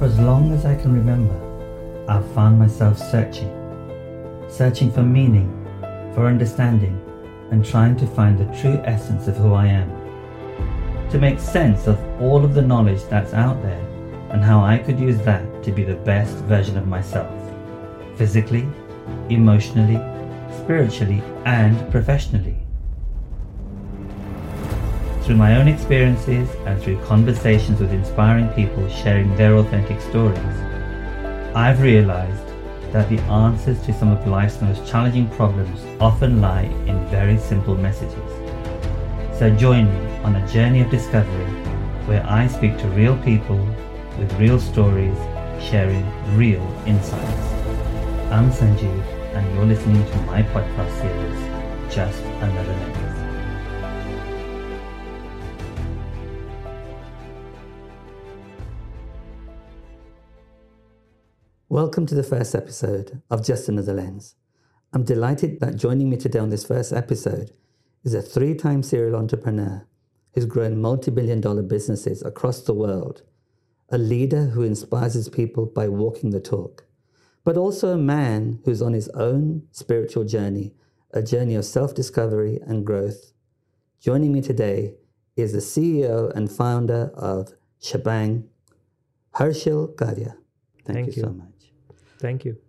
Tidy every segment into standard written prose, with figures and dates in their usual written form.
For as long as I can remember, I've found myself searching for meaning, for understanding, and trying to find the true essence of who I am. To make sense of all of the knowledge that's out there and how I could use that to be the best version of myself, physically, emotionally, spiritually, and professionally. Through my own experiences and through conversations with inspiring people sharing their authentic stories, I've realized that the answers to some of life's most challenging problems often lie in very simple messages. So join me on a journey of discovery where I speak to real people with real stories, sharing real insights. I'm Sanjeev, and you're listening to my podcast series, Just Another Lens. Welcome to the first episode of Just Another Lens. I'm delighted that joining me today on this first episode is a 3-time serial entrepreneur who's grown multi-billion-dollar businesses across the world, a leader who inspires his people by walking the talk, but also a man who's on his own spiritual journey, a journey of self-discovery and growth. Joining me today is the CEO and founder of Shebang, Harshil Gadhia. Thank you so much. Thank you.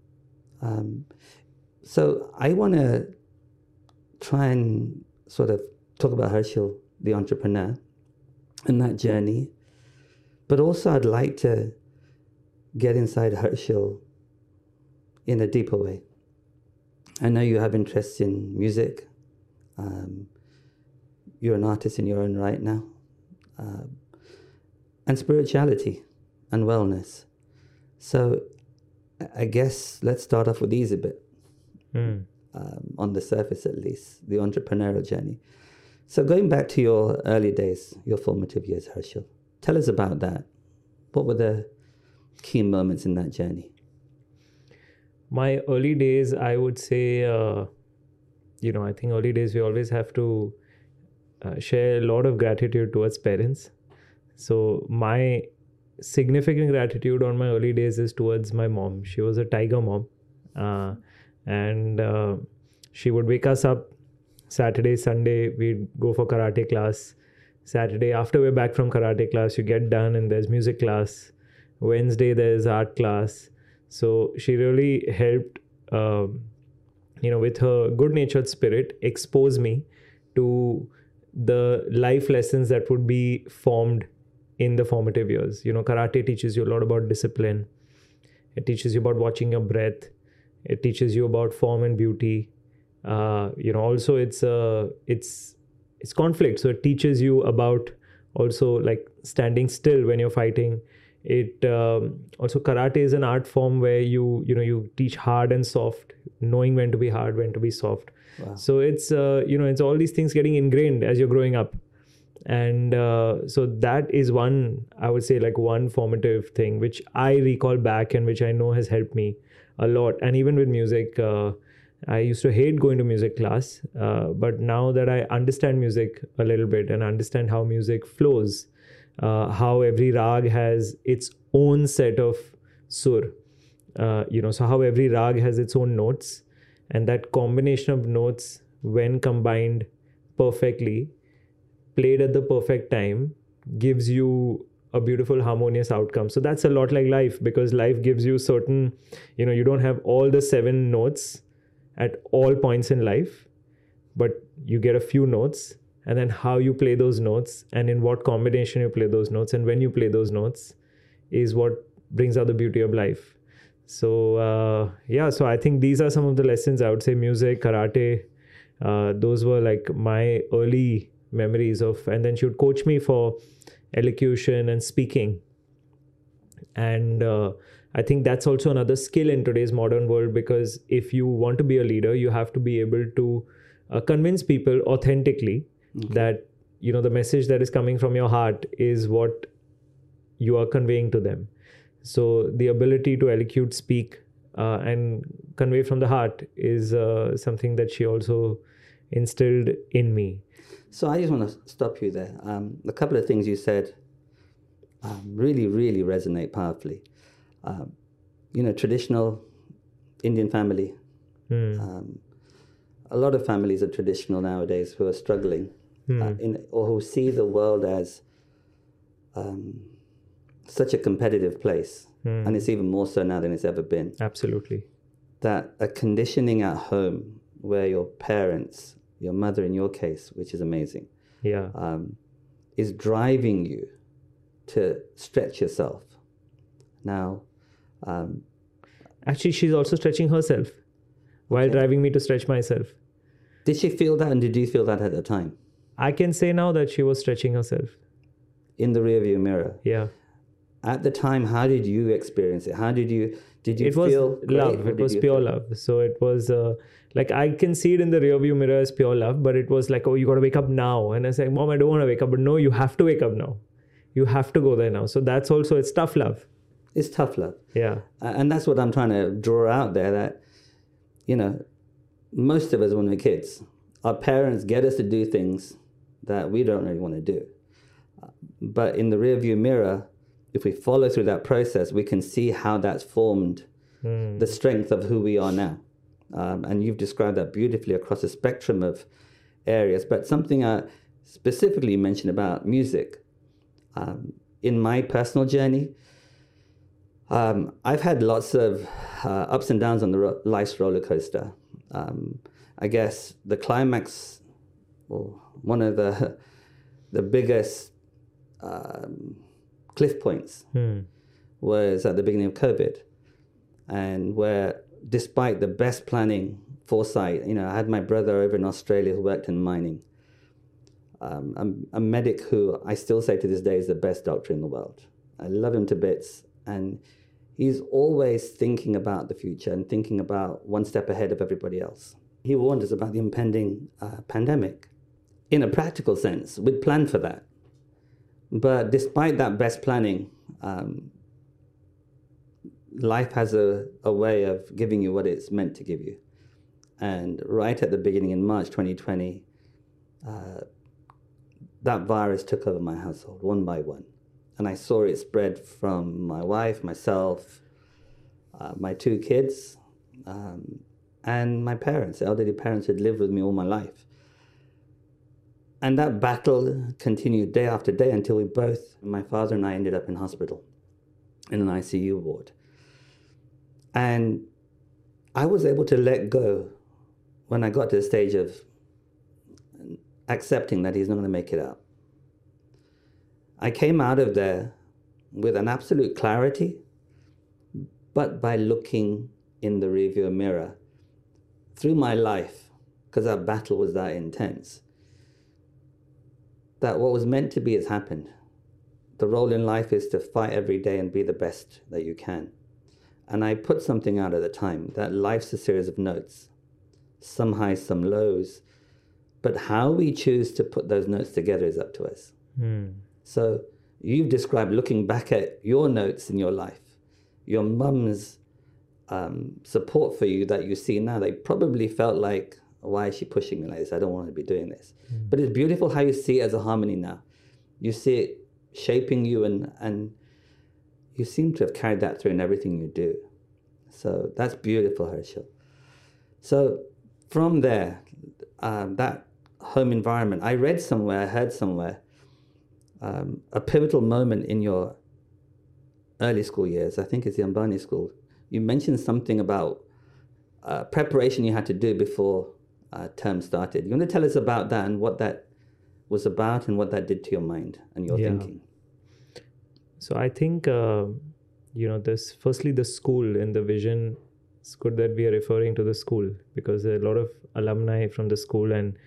So I want to try and sort of talk about Harshil, the entrepreneur, and that journey. But also I'd like to get inside Harshil in a deeper way. I know you have interests in music. You're an artist in your own right now. And spirituality and wellness. So I guess let's start off with these a bit, on the surface at least, the entrepreneurial journey. So going back to your early days, your formative years, Harshil, tell us about that. What were the key moments in that journey? My early days, I would say, I think early days we always have to share a lot of gratitude towards parents. So my significant gratitude on my early days is towards my mom. She was a tiger mom, and she would wake us up Saturday, Sunday. We'd go for karate class. Saturday, after we're back from karate class, you get done and there's music class. Wednesday, there's art class. So she really helped, with her good-natured spirit, expose me to the life lessons that would be formed in the formative years. Karate teaches you a lot about discipline. It teaches you about watching your breath. It teaches you about form and beauty. Also it's conflict. So it teaches you about also like standing still when you're fighting. It also karate is an art form where you teach hard and soft, knowing when to be hard, when to be soft. Wow. So it's it's all these things getting ingrained as you're growing up. And so that is one, I would say, like one formative thing which I recall back and which I know has helped me a lot. And even with music, I used to hate going to music class, but now that I understand music a little bit and understand how music flows, how every rag has its own set of sur, so how every rag has its own notes, and that combination of notes, when combined perfectly, played at the perfect time, gives you a beautiful harmonious outcome. So that's a lot like life, because life gives you certain, you don't have all the 7 notes at all points in life, but you get a few notes, and then how you play those notes and in what combination you play those notes and when you play those notes is what brings out the beauty of life. So so I think these are some of the lessons. I would say music, karate, those were like my early memories of. And then she would coach me for elocution and speaking, and I think that's also another skill in today's modern world, because if you want to be a leader, you have to be able to convince people authentically that the message that is coming from your heart is what you are conveying to them. So the ability to elocute, speak, and convey from the heart is something that she also instilled in me. So I just want to stop you there. A couple of things you said really, really resonate powerfully. Traditional Indian family. A lot of families are traditional nowadays who are struggling or who see the world as such a competitive place. And it's even more so now than it's ever been. Absolutely. That a conditioning at home where your parents, your mother in your case, which is amazing, is driving you to stretch yourself. Now, actually, she's also stretching herself while driving me to stretch myself. Did she feel that, and did you feel that at the time? I can say now that she was stretching herself. In the rearview mirror? Yeah. At the time, how did you experience it? How did you it feel was love. It was pure love. So it was like, I can see it in the rearview mirror as pure love, but it was like, oh, you got to wake up now. And I was like, Mom, I don't want to wake up. But no, you have to wake up now. You have to go there now. So that's also, it's tough love. It's tough love. Yeah. And that's what I'm trying to draw out there, that, most of us when we're kids, our parents get us to do things that we don't really want to do. But in the rearview mirror, if we follow through that process, we can see how that's formed the strength of who we are now. And you've described that beautifully across a spectrum of areas. But something I specifically mentioned about music, in my personal journey, I've had lots of ups and downs on the life's roller coaster. I guess the climax, or one of the biggest cliff points was at the beginning of COVID, and where, despite the best planning, foresight, I had my brother over in Australia who worked in mining, a medic who I still say to this day is the best doctor in the world. I love him to bits, and he's always thinking about the future and thinking about one step ahead of everybody else. He warned us about the impending pandemic. In a practical sense, we'd planned for that. But despite that best planning, life has a way of giving you what it's meant to give you. And right at the beginning, in March 2020, that virus took over my household one by one. And I saw it spread from my wife, myself, my two kids, and my parents, elderly parents who had lived with me all my life. And that battle continued day after day until my father and I ended up in hospital, in an ICU ward. And I was able to let go when I got to the stage of accepting that he's not going to make it out. I came out of there with an absolute clarity, but by looking in the rearview mirror through my life, because that battle was that intense, that what was meant to be has happened. The role in life is to fight every day and be the best that you can. And I put something out at the time, that life's a series of notes, some highs, some lows, but how we choose to put those notes together is up to us. So you've described looking back at your notes in your life, your mum's support for you that you see now. They probably felt like, why is she pushing me like this? I don't want to be doing this. But it's beautiful how you see it as a harmony now. You see it shaping you, and you seem to have carried that through in everything you do. So that's beautiful, Harshil. So from there, that home environment, I read somewhere, I heard somewhere, a pivotal moment in your early school years, I think it's the Ambani school, you mentioned something about preparation you had to do before term started. You want to tell us about that and what that was about and what that did to your mind and your thinking? So I think, firstly, the school and the vision, it's good that we are referring to the school, because there are a lot of alumni from the school, and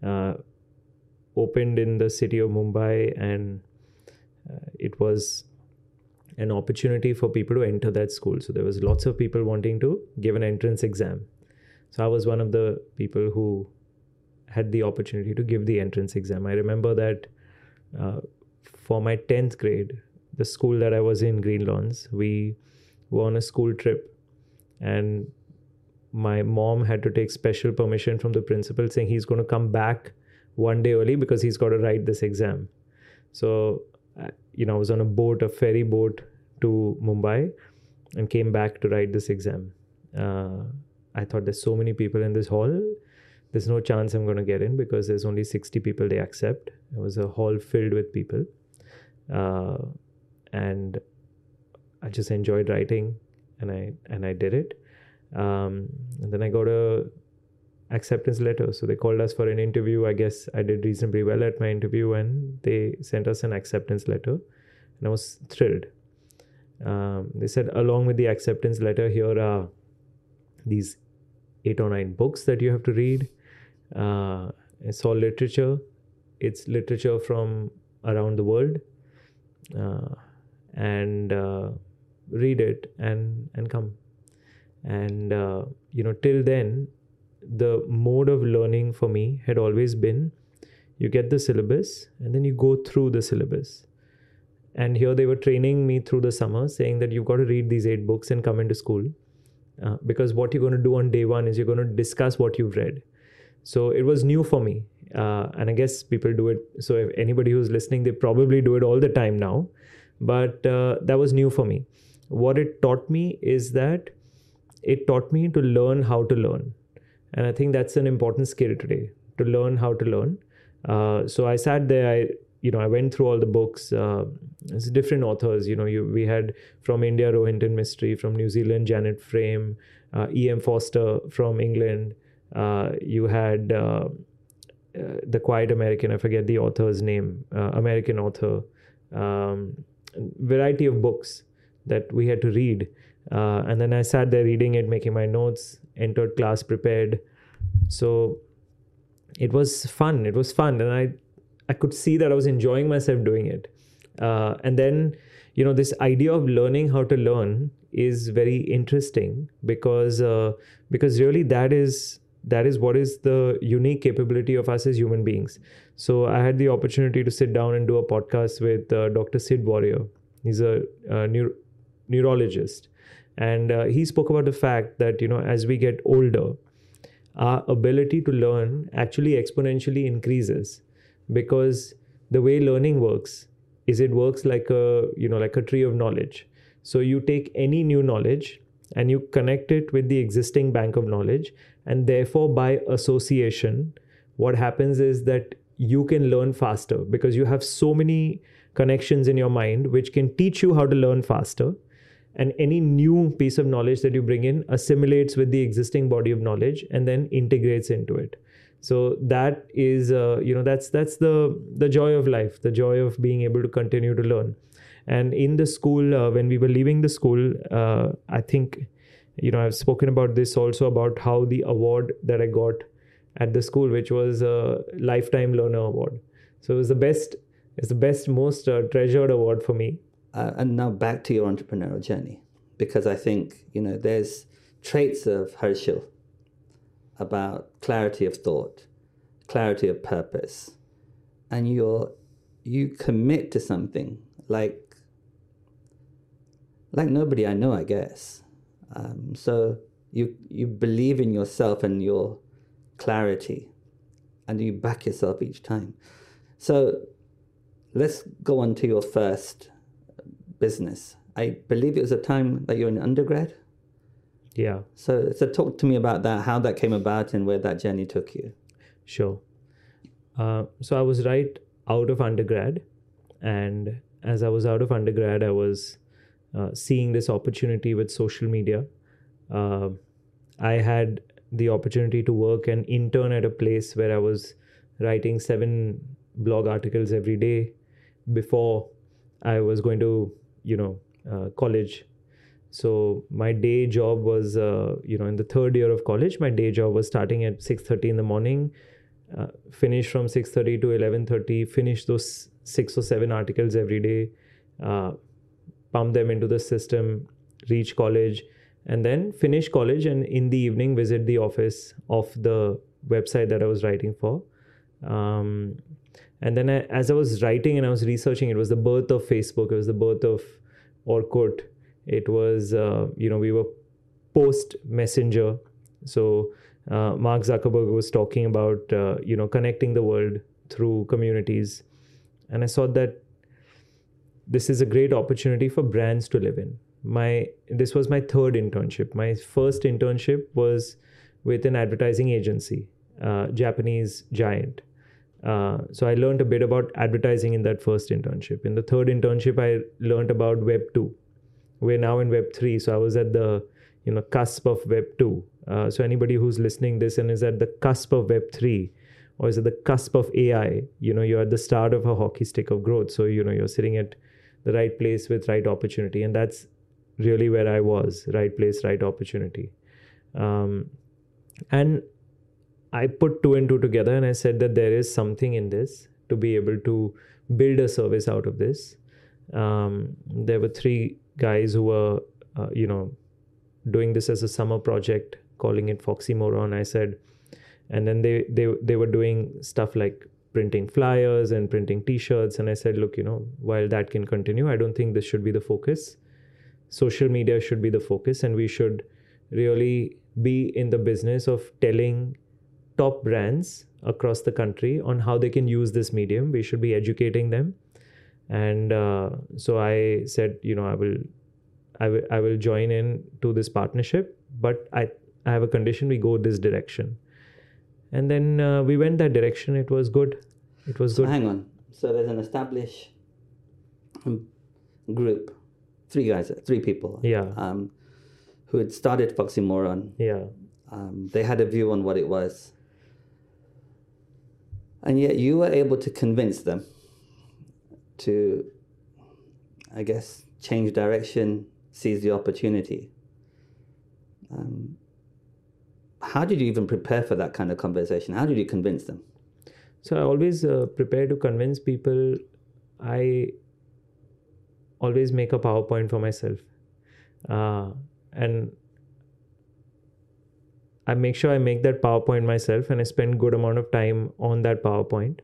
opened in the city of Mumbai, and it was an opportunity for people to enter that school. So there was lots of people wanting to give an entrance exam. So I was one of the people who had the opportunity to give the entrance exam. I remember that for my 10th grade, the school that I was in, Green Lawns, we were on a school trip, and my mom had to take special permission from the principal saying he's going to come back one day early because he's got to write this exam. So I was on a ferry boat to Mumbai, and came back to write this exam. I thought, there's so many people in this hall, there's no chance I'm going to get in, because there's only 60 people they accept. It was a hall filled with people. And I just enjoyed writing, and I did it. And then I got a acceptance letter. So they called us for an interview. I guess I did reasonably well at my interview, and they sent us an acceptance letter, and I was thrilled. They said, along with the acceptance letter, here are these 8 or 9 books that you have to read. It's all literature. It's literature from around the world. And read it and come. And, till then, the mode of learning for me had always been, you get the syllabus and then you go through the syllabus. And here they were training me through the summer, saying that you've got to read these 8 books and come into school. Because what you're going to do on day one is you're going to discuss what you've read. So it was new for me. And I guess people do it. So if anybody who's listening, they probably do it all the time now. But that was new for me. What it taught me is that it taught me to learn how to learn. And I think that's an important skill today, to learn how to learn. So I sat there, I went through all the books. It's different authors. We had from India, Rohinton Mistry, from New Zealand, Janet Frame, E.M. Foster from England. You had The Quiet American, I forget the author's name, American author. Variety of books that we had to read. And then I sat there reading it, making my notes, entered class prepared. So it was fun. And I could see that I was enjoying myself doing it. And then, this idea of learning how to learn is very interesting because really that is what is the unique capability of us as human beings. So I had the opportunity to sit down and do a podcast with Dr. Sid Warrior. He's a neurologist. And he spoke about the fact that, as we get older, our ability to learn actually exponentially increases, because the way learning works is it works like a tree of knowledge. So you take any new knowledge and you connect it with the existing bank of knowledge, and therefore by association, what happens is that you can learn faster because you have so many connections in your mind which can teach you how to learn faster. And any new piece of knowledge that you bring in assimilates with the existing body of knowledge and then integrates into it. So that is, that's the joy of life, the joy of being able to continue to learn. And in the school, when we were leaving the school, I think, I've spoken about this also, about how the award that I got at the school, which was a Lifetime Learner Award. So it was it's the best, most treasured award for me. And now back to your entrepreneurial journey, because I think, there's traits of Harshil about clarity of thought, clarity of purpose, and you commit to something like nobody I know, I guess. So you believe in yourself and your clarity, and you back yourself each time. So let's go on to your first business. I believe it was a time that you were in undergrad. Yeah. So talk to me about that, how that came about and where that journey took you. Sure. So I was right out of undergrad, and as I was out of undergrad, I was seeing this opportunity with social media. I had the opportunity to work and intern at a place where I was writing 7 blog articles every day before I was going to, college. So my day job was, in the 3rd year of college, my day job was starting at 6:30 in the morning, finish from 6:30 to 11:30, finish those 6 or 7 articles every day, pump them into the system, reach college, and then finish college, and in the evening visit the office of the website that I was writing for. And then as I was writing and I was researching, it was the birth of Facebook, it was the birth of Orkut. It was, we were post Messenger. So Mark Zuckerberg was talking about, connecting the world through communities. And I saw that this is a great opportunity for brands to live in. This was my third internship. My first internship was with an advertising agency, Japanese giant. So I learned a bit about advertising in that first internship. In the third internship, I learned about Web 2. We're now in Web 3. So I was at the cusp of Web 2. So anybody who's listening this and is at the cusp of Web 3 or is at the cusp of AI, you're at the start of a hockey stick of growth. So, you're sitting at the right place with right opportunity. And that's really where I was, right place, right opportunity. And I put two and two together and I said that there is something in this to be able to build a service out of this. There were three guys who were, doing this as a summer project, calling it Foxymoron. I said, and then they were doing stuff like printing flyers and printing T-shirts. And I said, look, while that can continue, I don't think this should be the focus. Social media should be the focus, and we should really be in the business of telling top brands across the country on how they can use this medium. We should be educating them. And so I said, I will join in to this partnership, but I have a condition: we go this direction. And then we went that direction. It was good. It was good. Hang on. So there's an established group, three people. Yeah. Who had started Foxymoron. Yeah. They had a view on what it was. And yet you were able to convince them to, I guess, change direction, seize the opportunity. How did you even prepare for that kind of conversation? How did you convince them? So I always prepare to convince people. I always make a PowerPoint for myself. And I make sure I make that PowerPoint myself, and I spend good amount of time on that PowerPoint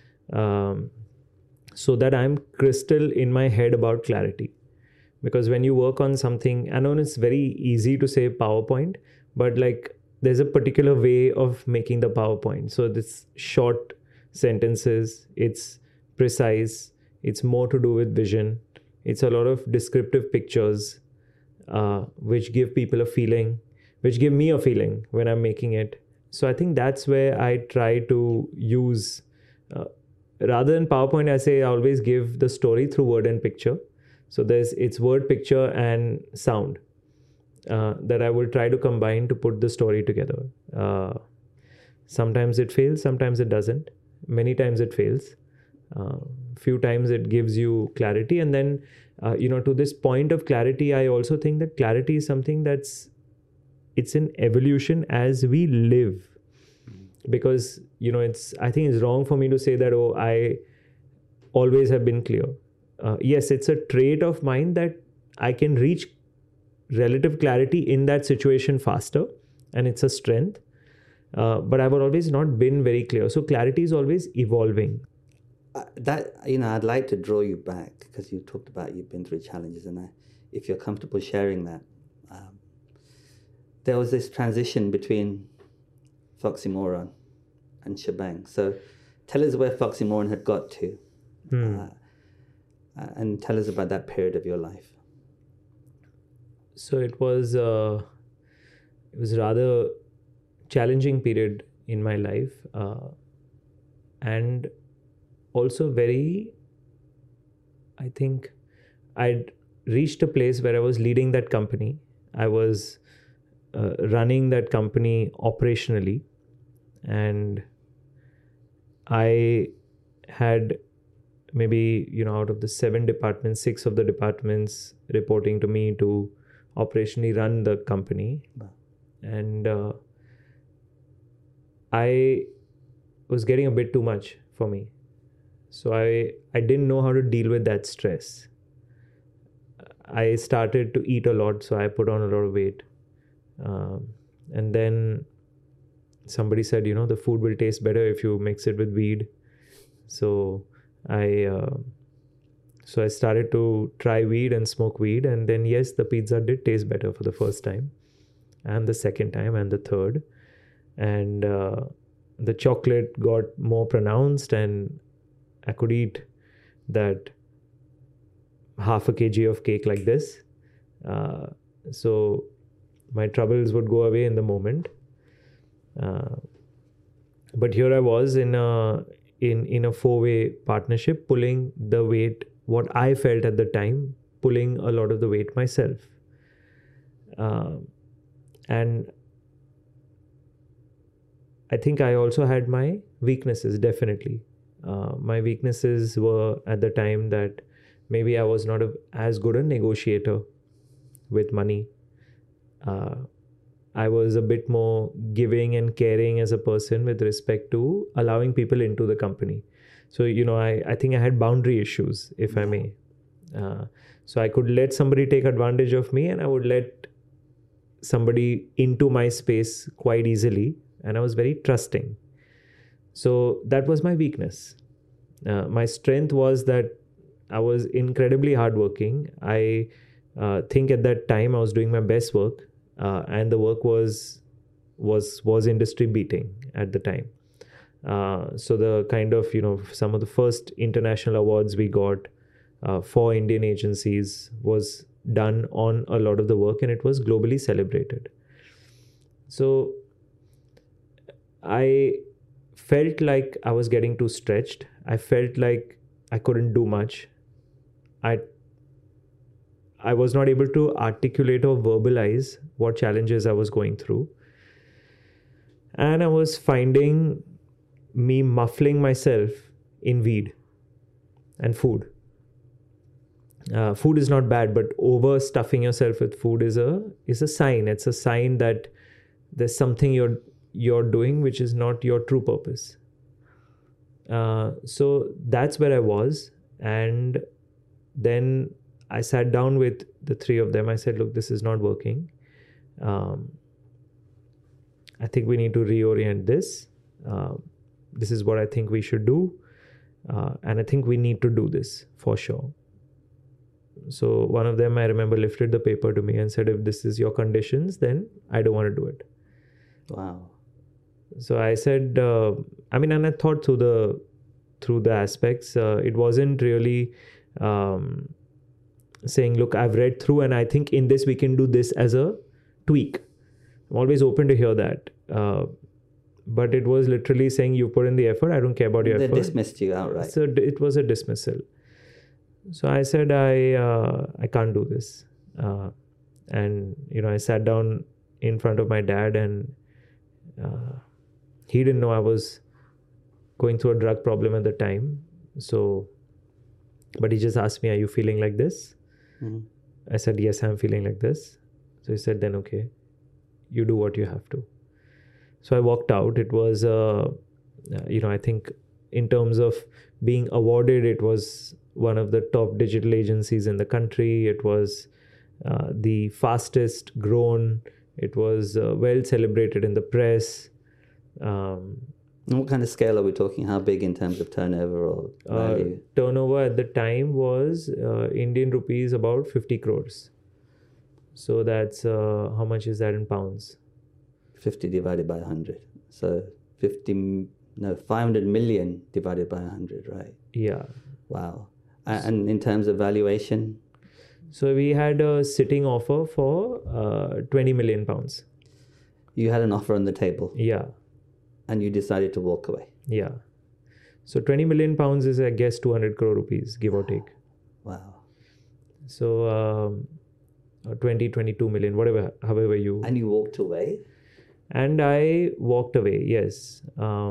so that I'm crystal in my head about clarity. Because when you work on something, I know it's very easy to say PowerPoint, but like there's a particular way of making the PowerPoint. So this short sentences, it's precise, it's more to do with vision. It's a lot of descriptive pictures which give people a feeling, which give me a feeling when I'm making it. So I think that's where I try to use, rather than PowerPoint, I say I always give the story through word and picture. So it's word, picture, and sound that I will try to combine to put the story together. Sometimes it fails, sometimes it doesn't. Many times it fails. Few times it gives you clarity. And then, to this point of clarity, I also think that clarity is something it's an evolution as we live. Because, I think it's wrong for me to say that, I always have been clear. Yes, it's a trait of mine that I can reach relative clarity in that situation faster, and it's a strength. But I've always not been very clear. So clarity is always evolving. I'd like to draw you back, because you talked about you've been through challenges, and if you're comfortable sharing that, there was this transition between Foxymoron and Shebang. So tell us where Foxymoron had got to, and tell us about that period of your life. So it was rather challenging period in my life, and also I think I'd reached a place where I was leading that company. I was running that company operationally, and I had maybe, out of the 7 departments, 6 of the departments reporting to me to operationally run the company. Wow. And I was getting a bit too much for me. So I didn't know how to deal with that stress. I started to eat a lot, so I put on a lot of weight. And then somebody said, the food will taste better if you mix it with weed. So I started to try weed and smoke weed. And then, yes, the pizza did taste better for the first time, and the second time, and the third. And the chocolate got more pronounced, and I could eat that half a kg of cake like this. So my troubles would go away in the moment. But here I was in a 4-way partnership, pulling the weight, what I felt at the time, pulling a lot of the weight myself. And I think I also had my weaknesses, definitely. My weaknesses were at the time that maybe I was not as good a negotiator with money. I was a bit more giving and caring as a person with respect to allowing people into the company. So, I think I had boundary issues, if I may. So I could let somebody take advantage of me, and I would let somebody into my space quite easily. And I was very trusting. So that was my weakness. My strength was that I was incredibly hardworking. I think at that time I was doing my best work. And the work was industry beating at the time. So the kind of, some of the first international awards we got for Indian agencies was done on a lot of the work, and it was globally celebrated. So I felt like I was getting too stretched. I felt like I couldn't do much. I was not able to articulate or verbalize what challenges I was going through. And I was finding me muffling myself in weed and food. Food is not bad, but overstuffing yourself with food is a sign. It's a sign that there's something you're doing which is not your true purpose. So that's where I was. And then I sat down with the three of them. I said, look, this is not working. I think we need to reorient this. This is what I think we should do. And I think we need to do this for sure. So one of them, I remember, lifted the paper to me and said, if this is your conditions, then I don't want to do it. Wow. So I said, and I thought through the aspects. It wasn't really saying, look, I've read through and I think in this we can do this as a tweak. I'm always open to hear that. But it was literally saying, you put in the effort, I don't care about your effort. They dismissed you outright. So it was a dismissal. So I said, I can't do this. And, I sat down in front of my dad, and he didn't know I was going through a drug problem at the time. So, but he just asked me, are you feeling like this? Mm-hmm. I said, yes, I'm feeling like this. So he said, then okay, you do what you have to. So I walked out. It was, I think in terms of being awarded, it was one of the top digital agencies in the country. It was the fastest grown. It was well celebrated in the press. What kind of scale are we talking? How big in terms of turnover or value? Turnover at the time was Indian rupees about 50 crores. So that's, how much is that in pounds? 50 divided by 100. So 500 million divided by 100, right? Yeah. Wow. And in terms of valuation? So we had a sitting offer for 20 million pounds. You had an offer on the table? Yeah. And you decided to walk away? Yeah. So 20 million pounds is, I guess, 200 crore rupees, give or take. Wow. So 22 million, however you... And you walked away? And I walked away, yes.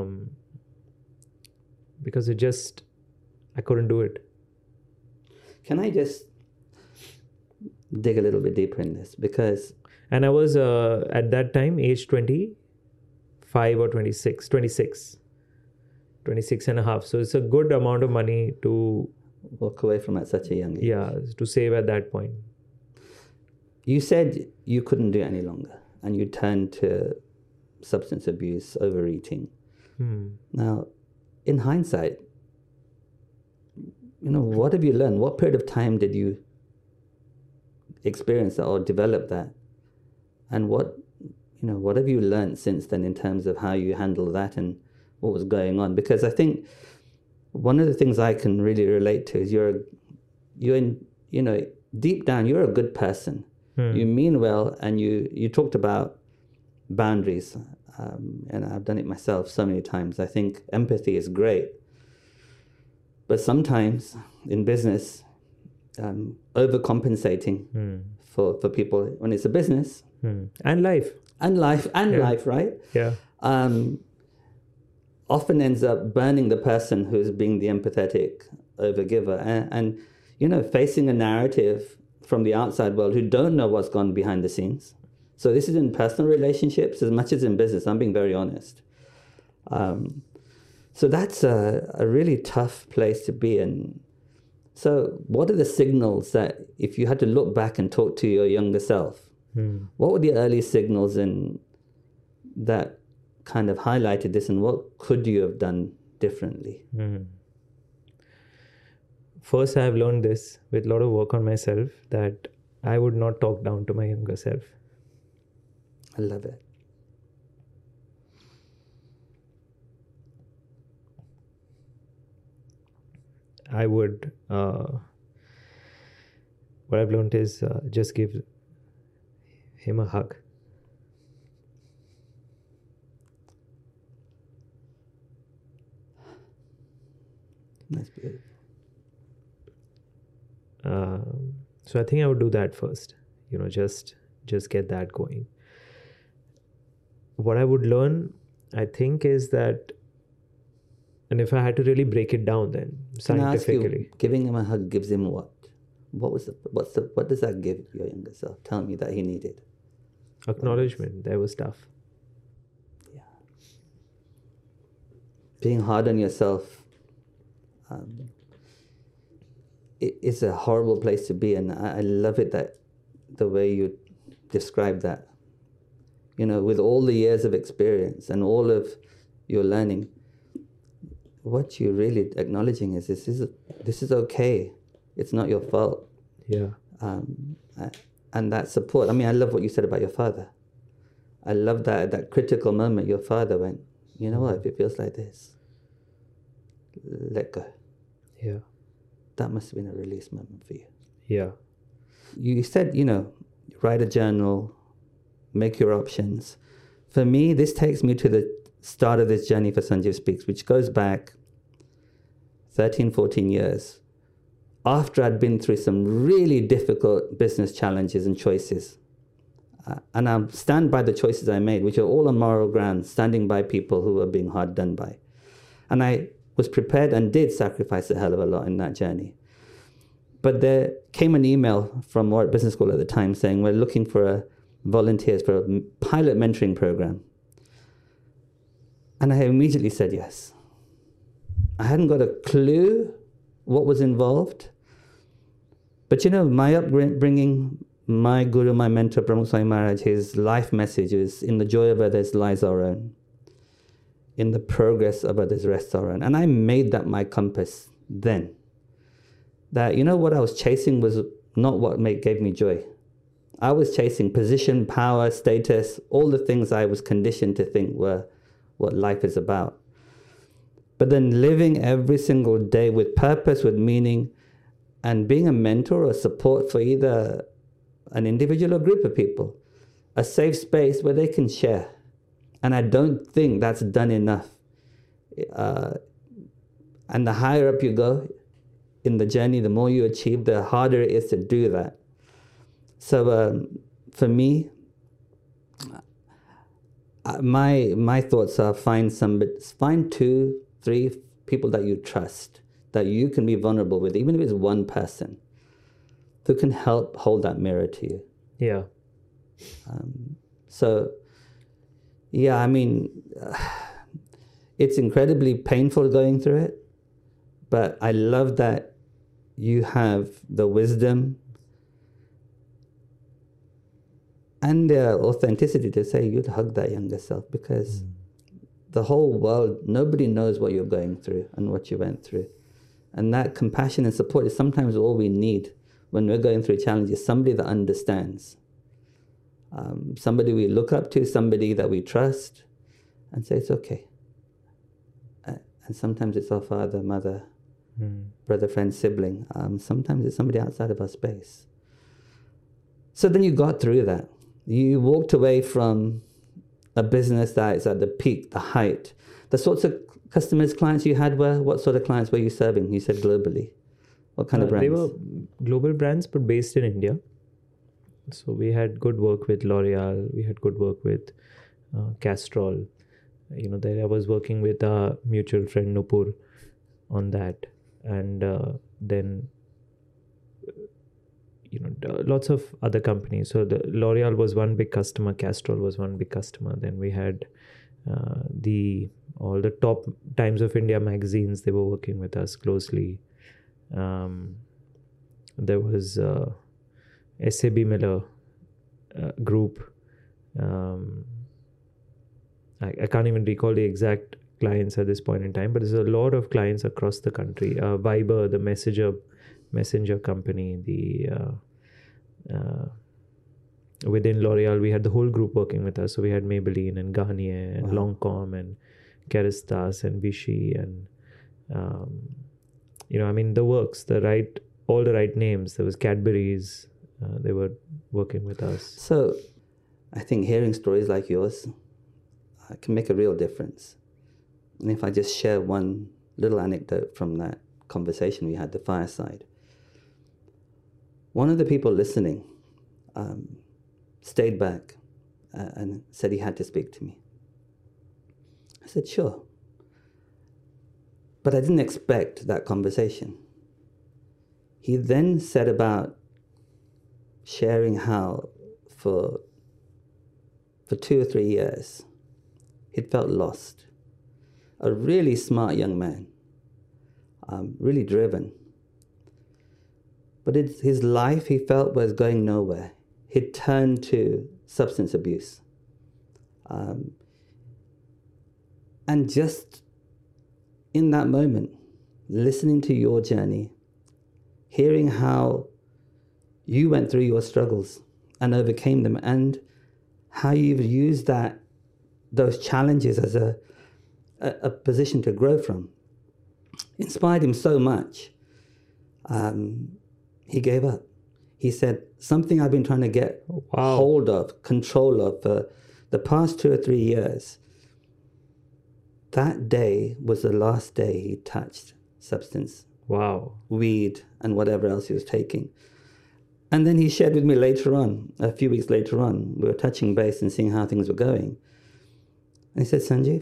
Because I couldn't do it. Can I just dig a little bit deeper in this? Because... And I was, at that time, age 25 or 26 and a half. So it's a good amount of money to... walk away from at such a young age. Yeah, to save at that point. You said you couldn't do it any longer, and you turned to substance abuse, overeating. Now, in hindsight, what have you learned? What period of time did you experience that or develop that? And what have you learned since then in terms of how you handle that and what was going on? Because I think one of the things I can really relate to is you're you know, deep down, you're a good person. You mean well, and you talked about boundaries, and I've done it myself so many times. I think empathy is great, but sometimes in business, overcompensating for people when it's a business and life, right? Yeah. Often ends up burning the person who's being the empathetic overgiver, and you know, facing a narrative from the outside world who don't know what's gone behind the scenes. So this is in personal relationships as much as in business. I'm being very honest. So that's a really tough place to be in. So what are the signals that, if you had to look back and talk to your younger self, what were the early signals that kind of highlighted this, and what could you have done differently? First, I have learned this with a lot of work on myself, that I would not talk down to my younger self. I love it. I would, what I've learned is just give him a hug. That's beautiful. So I think I would do that first, you know, just get that going. What I would learn, I think, is that, and if I had to really break it down then scientifically. Can I ask you, giving him a hug gives him what? What does that give your younger self? Tell me that he needed. Acknowledgement. There was stuff. Yeah. Being hard on yourself, it's a horrible place to be, and I love it that the way you describe that. You know, with all the years of experience and all of your learning, what you're really acknowledging is this is okay. It's not your fault. Yeah. And that support. I mean, I love what you said about your father. I love that critical moment your father went, you know what, if it feels like this, let go. Yeah. That must have been a release moment for you. Yeah. You said, you know, write a journal, make your options. For me, this takes me to the start of this journey for Sanjeev Speaks, which goes back 13, 14 years. After I'd been through some really difficult business challenges and choices. And I stand by the choices I made, which are all on moral grounds, standing by people who were being hard done by. And I was prepared and did sacrifice a hell of a lot in that journey. But there came an email from Warwick Business School at the time saying, we're looking for volunteers for a pilot mentoring program. And I immediately said yes. I hadn't got a clue what was involved. But you know, my upbringing, my guru, my mentor, Pramukh Swami Maharaj, his life message is, in the joy of others lies our own. In the progress of others rests our own. And I made that my compass then. That, you know, what I was chasing was not what gave me joy. I was chasing position, power, status, all the things I was conditioned to think were what life is about. But then living every single day with purpose, with meaning, and being a mentor or support for either an individual or group of people, a safe space where they can share. And I don't think that's done enough. And the higher up you go in the journey, the more you achieve, the harder it is to do that. So for me, my thoughts are find 2, 3 people that you trust, that you can be vulnerable with, even if it's one person, who can help hold that mirror to you. Yeah. So, yeah, I mean, it's incredibly painful going through it, but I love that you have the wisdom and the authenticity to say you'd hug that younger self, because the whole world, nobody knows what you're going through and what you went through. And that compassion and support is sometimes all we need when we're going through challenges, somebody that understands. Somebody we look up to, somebody that we trust, and say it's okay. And sometimes it's our father, mother, brother, friend, sibling. Sometimes it's somebody outside of our space. So then you got through that. You walked away from a business that is at the peak, the height. The sorts of customers, clients you had were, what sort of clients were you serving? You said globally. What kind of brands? They were global brands, but based in India. So we had good work with L'Oreal. We had good work with Castrol. There I was working with a mutual friend, Nupur, on that. And then, lots of other companies. So the L'Oreal was one big customer. Castrol was one big customer. Then we had all the top Times of India magazines. They were working with us closely. There was SAB Miller group. I can't even recall the exact clients at this point in time, but there's a lot of clients across the country. Viber, the messenger company, within L'Oreal, we had the whole group working with us. So we had Maybelline and Garnier and Lancome and Kerastase and Vichy and the works, all the right names. There was Cadbury's. They were working with us. So I think hearing stories like yours can make a real difference. And if I just share one little anecdote from that conversation we had, the fireside. One of the people listening stayed back and said he had to speak to me. I said, sure. But I didn't expect that conversation. He then said about sharing how for 2 or 3 years, he'd felt lost. A really smart young man, really driven. But his life, he felt, was going nowhere. He'd turned to substance abuse. And just in that moment, listening to your journey, hearing how you went through your struggles and overcame them, and how you've used those challenges as a position to grow from, inspired him so much. He gave up. He said, something I've been trying to get hold of, control of for the past 2 or 3 years. That day was the last day he touched substance. Wow. Weed and whatever else he was taking. And then he shared with me later on, a few weeks later on, we were touching base and seeing how things were going. And he said, Sanjeev,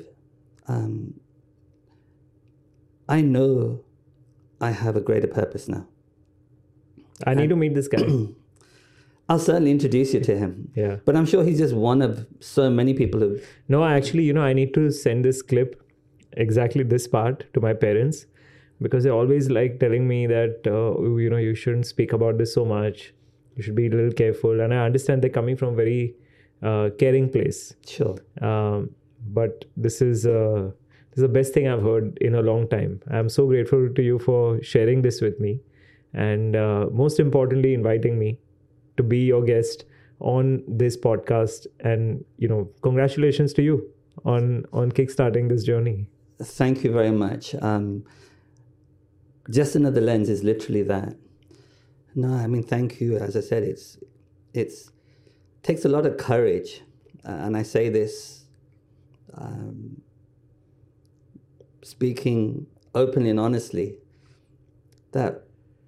I know I have a greater purpose now. I need to meet this guy. I'll certainly introduce you to him. Yeah. But I'm sure he's just one of so many people who... No, actually, I need to send this clip, exactly this part, to my parents, because they always like telling me that, you shouldn't speak about this so much. You should be a little careful. And I understand they're coming from a very caring place. Sure. But this is the best thing I've heard in a long time. I'm so grateful to you for sharing this with me. And most importantly, inviting me to be your guest on this podcast. And, congratulations to you on kickstarting this journey. Thank you very much. Just Another Lens is literally that. No, I mean, thank you. As I said, it takes a lot of courage. And I say this speaking openly and honestly, that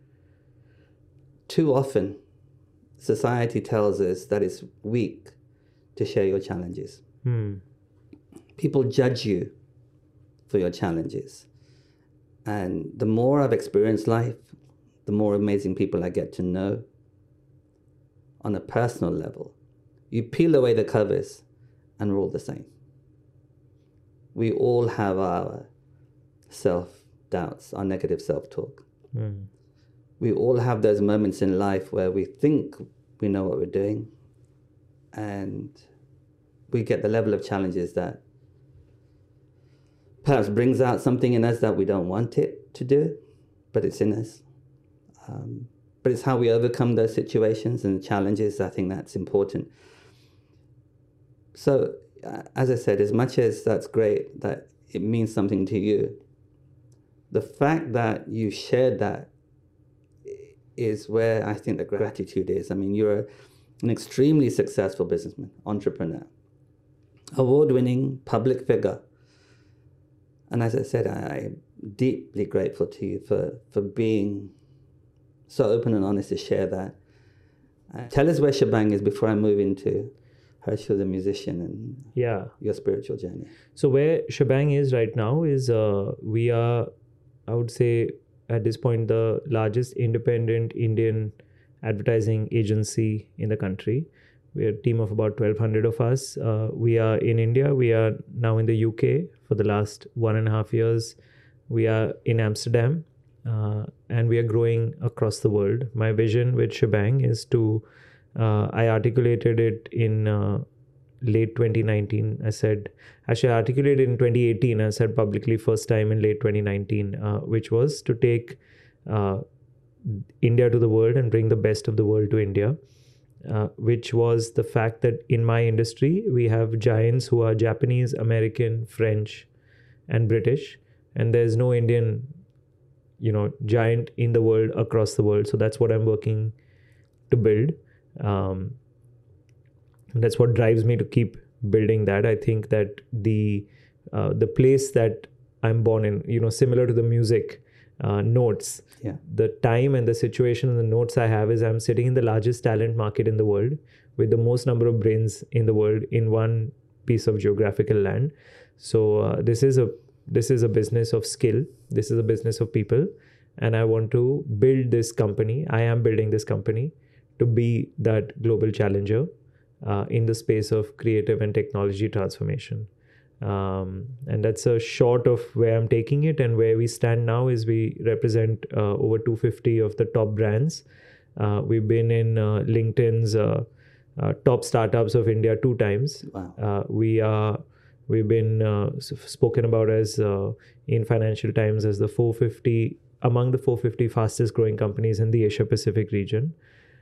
too often society tells us that it's weak to share your challenges. People judge you for your challenges. And the more I've experienced life, the more amazing people I get to know on a personal level. You peel away the covers and we're all the same. We all have our self-doubts, our negative self-talk. We all have those moments in life where we think we know what we're doing, and we get the level of challenges that perhaps brings out something in us that we don't want it to do, but it's in us. But it's how we overcome those situations and challenges. I think that's important. So, as I said, as much as that's great, that it means something to you, the fact that you shared that is where I think the gratitude is. I mean, you're an extremely successful businessman, entrepreneur, award-winning public figure. And as I said, I'm deeply grateful to you for being so open and honest to share that. Tell us where Shebang is before I move into Herschel the musician and your spiritual journey. So where Shebang is right now is we are, I would say, at this point, the largest independent Indian advertising agency in the country. We're a team of about 1,200 of us. We are in India. We are now in the UK for the last 1.5 years. We are in Amsterdam, and we are growing across the world. My vision with Shebang is to, I articulated it in late 2019. I articulated in 2018. I said publicly first time in late 2019, which was to take India to the world and bring the best of the world to India. Which was the fact that in my industry, we have giants who are Japanese, American, French, and British. And there's no Indian, giant in the world, across the world. So that's what I'm working to build. That's what drives me to keep building that. I think that the place that I'm born in, similar to the music notes, the time and the situation and the notes I have is I'm sitting in the largest talent market in the world with the most number of brains in the world in one piece of geographical land. So this is a business of skill. This is a business of people. And I want to build this company. I am building this company to be that global challenger in the space of creative and technology transformation. And that's a short of where I'm taking it, and where we stand now is we represent over 250 of the top brands. We've been in LinkedIn's top startups of India 2 times. Wow. We've been spoken about as in Financial Times as among the 450 fastest growing companies in the Asia Pacific region.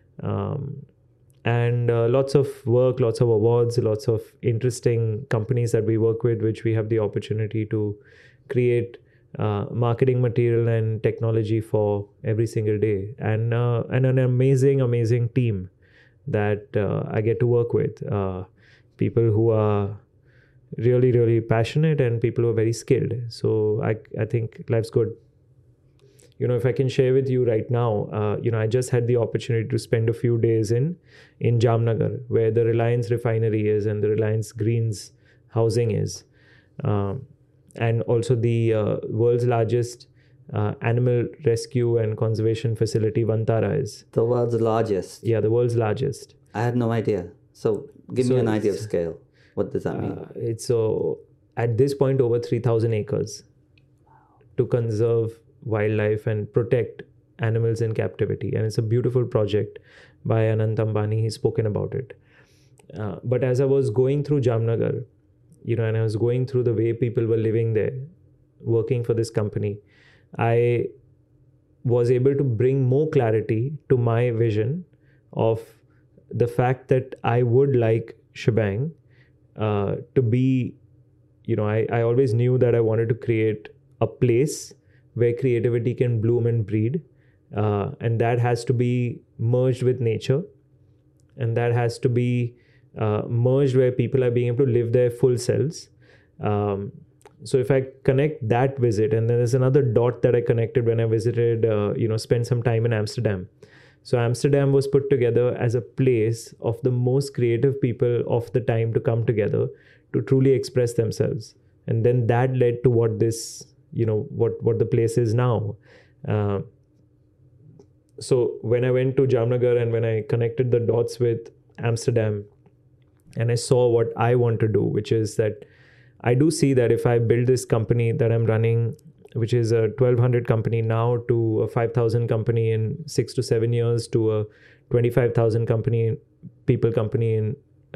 And lots of work, lots of awards, lots of interesting companies that we work with, which we have the opportunity to create marketing material and technology for every single day. And an amazing team that I get to work with. People who are really, really passionate and people who are very skilled. So I think life's good. If I can share with you right now, I just had the opportunity to spend a few days in Jamnagar, where the Reliance refinery is and the Reliance Greens housing is. And also the world's largest animal rescue and conservation facility, Vantara, is. The world's largest? Yeah, the world's largest. I had no idea. So give me an idea of scale. What does that mean? It's at this point over 3,000 acres to conserve wildlife and protect animals in captivity. And it's a beautiful project by Anant Ambani. He's spoken about it. But as I was going through Jamnagar, and I was going through the way people were living there, working for this company, I was able to bring more clarity to my vision of the fact that I would like Shebang to be, I always knew that I wanted to create a place where creativity can bloom and breed. And that has to be merged with nature. And that has to be merged where people are being able to live their full selves. So if I connect that visit, and then there's another dot that I connected when I visited, spent some time in Amsterdam. So Amsterdam was put together as a place of the most creative people of the time to come together to truly express themselves. And then that led to what this, what the place is now. So when I went to Jamnagar and when I connected the dots with Amsterdam, and I saw what I want to do, which is that I do see that if I build this company that I'm running, which is a 1,200 company now, to a 5,000 company in 6 to 7 years, to a 25,000 people company in,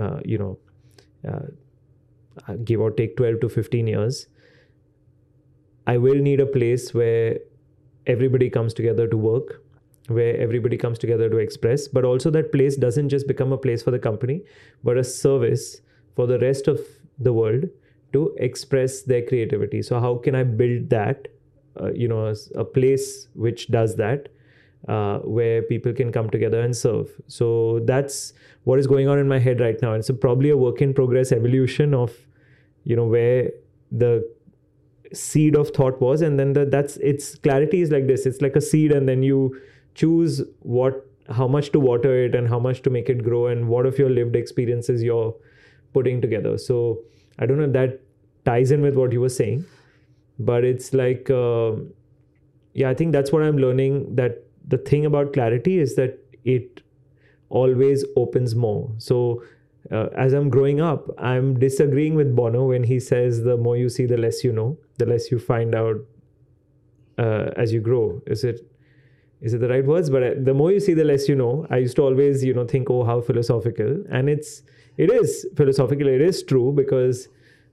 give or take 12 to 15 years, I will need a place where everybody comes together to work, where everybody comes together to express, but also that place doesn't just become a place for the company, but a service for the rest of the world to express their creativity. So how can I build that a place which does that, where people can come together and serve. So that's what is going on in my head right now. It's probably a work in progress evolution of, where the seed of thought was, and then its clarity is like this. It's like a seed, and then you choose how much to water it and how much to make it grow, and what of your lived experiences you're putting together. So I don't know if that ties in with what you were saying, but it's like, I think that's what I'm learning, that the thing about clarity is that it always opens more. So as I'm growing up, I'm disagreeing with Bono when he says the more you see, the less you know, the less you find out as you grow. Is it the right words? But the more you see, the less you know. I used to always, think, oh, how philosophical. And it is philosophical. It is true because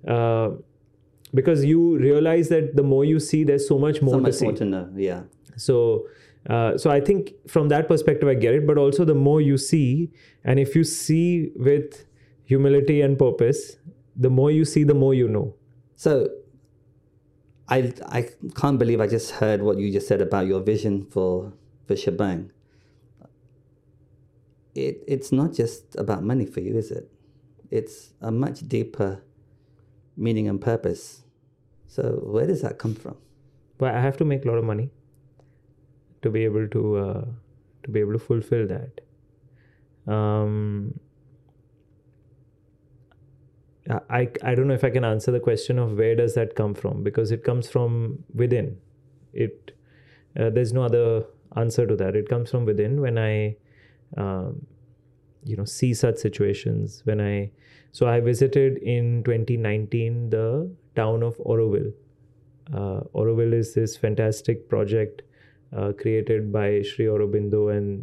you realize that the more you see, there's so much more to see. So much more to know, yeah. So I think from that perspective, I get it. But also the more you see, and if you see with humility and purpose, the more you see, the more you know. So I can't believe I just heard what you just said about your vision for Shebang. It's not just about money for you, is it? It's a much deeper meaning and purpose. So where does that come from? Well, I have to make a lot of money to be able to fulfill that. I don't know if I can answer the question of where does that come from, because it comes from within. There's no other answer to that. It comes from within. When I see such situations, so I visited in 2019 the town of Auroville. Auroville is this fantastic project created by Sri Aurobindo, and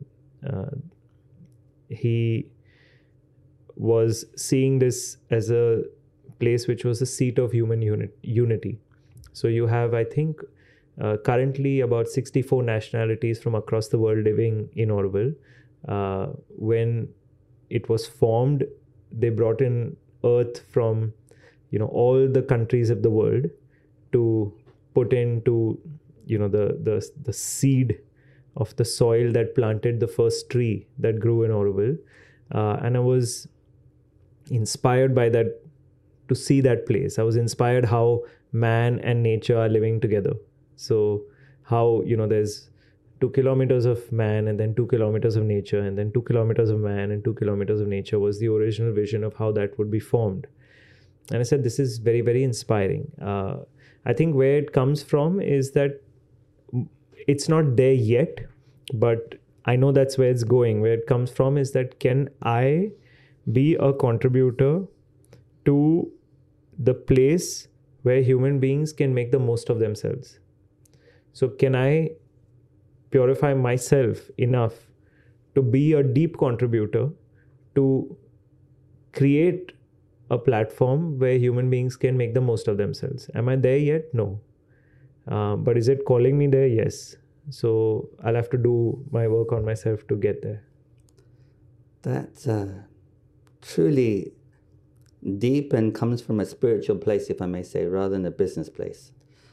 he was seeing this as a place which was the seat of human unity. So you have, I think, currently about 64 nationalities from across the world living in Auroville. When it was formed, they brought in earth from, all the countries of the world to put into, the seed of the soil that planted the first tree that grew in Auroville. And I was inspired by that, to see that place. I was inspired how man and nature are living together. So how, there's 2 kilometers of man, and then 2 kilometers of nature, and then 2 kilometers of man and 2 kilometers of nature was the original vision of how that would be formed. And I said, this is very, very inspiring. I think where it comes from is that it's not there yet, but I know that's where it's going. Where it comes from is that, can I be a contributor to the place where human beings can make the most of themselves? So can I purify myself enough to be a deep contributor to create a platform where human beings can make the most of themselves? Am I there yet? No. But is it calling me there? Yes. So I'll have to do my work on myself to get there. That's truly deep and comes from a spiritual place, if I may say, rather than a business place.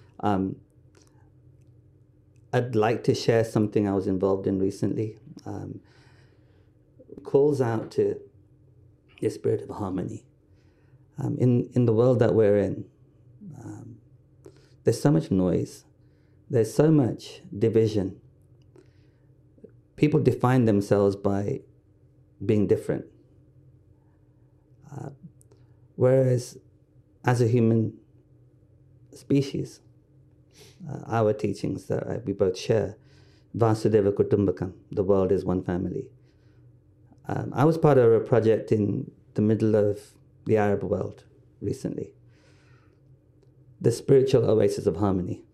I'd like to share something I was involved in recently. Calls out to the spirit of harmony. In the world that we're in, there's so much noise. There's so much division. People define themselves by being different. Whereas as a human species, our teachings that we both share, Vasudeva Kutumbakam, the world is one family. I was part of a project in the middle of the Arab world recently, the spiritual oasis of harmony.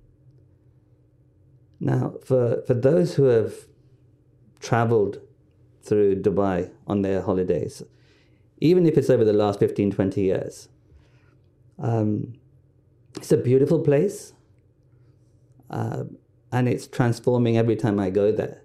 Now, for those who have traveled through Dubai on their holidays, even if it's over the last 15, 20 years, it's a beautiful place, and it's transforming every time I go there.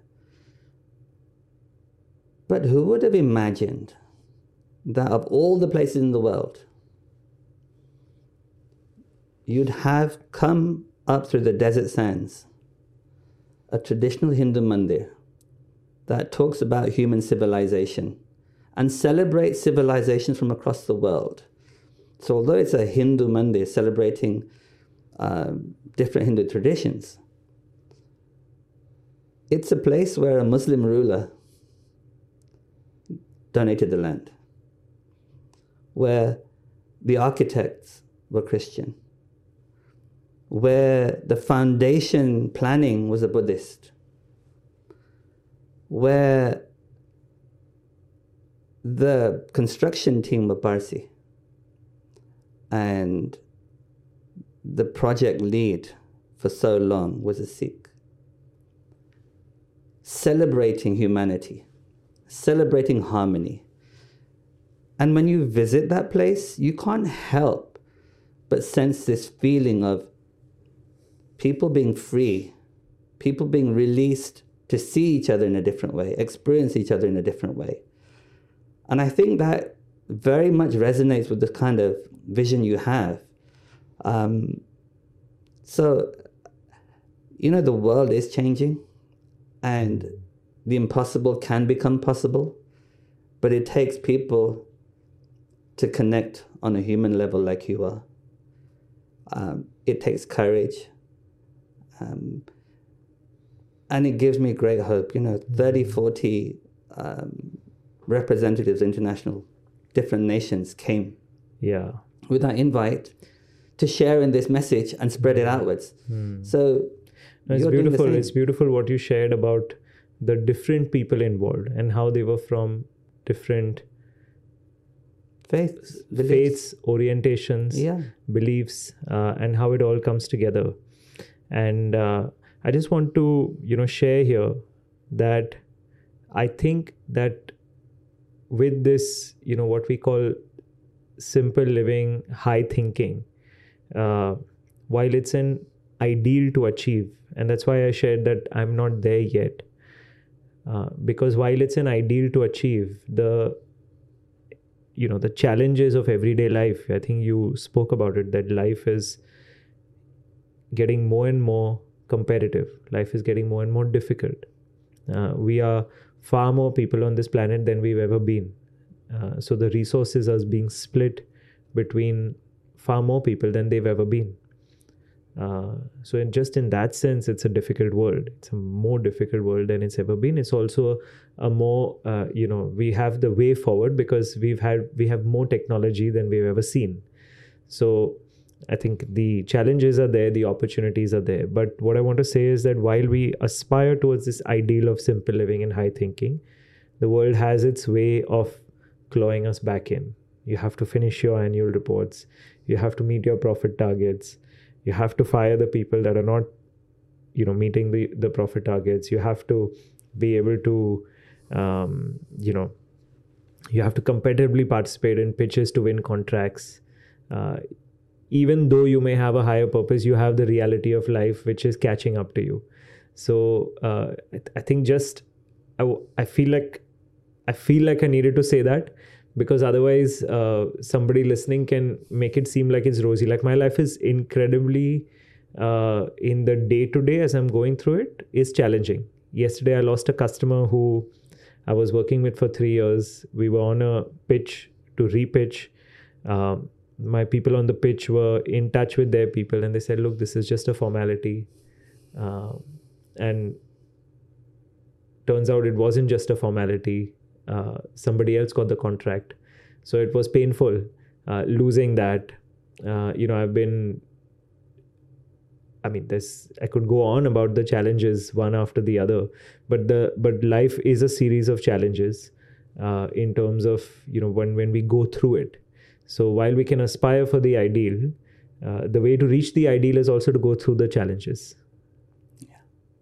But who would have imagined that of all the places in the world, you'd have come up through the desert sands, a traditional Hindu mandir that talks about human civilization and celebrates civilizations from across the world. So although it's a Hindu mandir celebrating different Hindu traditions, it's a place where a Muslim ruler donated the land, where the architects were Christian, where the foundation planning was a Buddhist, where the construction team were Parsi, and the project lead for so long was a Sikh. Celebrating humanity, celebrating harmony. And when you visit that place, you can't help but sense this feeling of people being free, people being released to see each other in a different way, experience each other in a different way. And I think that very much resonates with the kind of vision you have. So, the world is changing, and the impossible can become possible, but it takes people to connect on a human level like you are. It takes courage. And it gives me great hope. 30, 40 representatives, international, different nations came with that invite to share in this message and spread it outwards. So it's beautiful. It's beautiful what you shared about the different people involved and how they were from different faiths, orientations, beliefs, and how it all comes together. And I just want to, share here that I think that with this, what we call simple living, high thinking, while it's an ideal to achieve, and that's why I shared that I'm not there yet, because while it's an ideal to achieve, the challenges of everyday life, I think you spoke about it, that life is getting more and more competitive. Life is getting more and more difficult. We are far more people on this planet than we've ever been. So the resources are being split between far more people than they've ever been. So in that sense, it's a difficult world. It's a more difficult world than it's ever been. It's also a more, we have the way forward because we have more technology than we've ever seen. So I think the challenges are there, the opportunities are there. But what I want to say is that while we aspire towards this ideal of simple living and high thinking, the world has its way of clawing us back in. You have to finish your annual reports. You have to meet your profit targets. You have to fire the people that are not, meeting the profit targets. You have to be able to, you have to competitively participate in pitches to win contracts. Even though you may have a higher purpose, you have the reality of life, which is catching up to you. So I think I feel like I needed to say that, because otherwise somebody listening can make it seem like it's rosy. Like my life is incredibly, in the day-to-day as I'm going through it, is challenging. Yesterday I lost a customer who I was working with for 3 years. We were on a pitch to repitch. My people on the pitch were in touch with their people and they said, look, this is just a formality. And turns out it wasn't just a formality. Somebody else got the contract. So it was painful losing that. I could go on about the challenges one after the other, but life is a series of challenges in terms of, when we go through it. So while we can aspire for the ideal, the way to reach the ideal is also to go through the challenges. Yeah.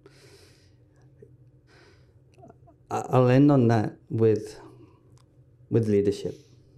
I'll end on that with leadership.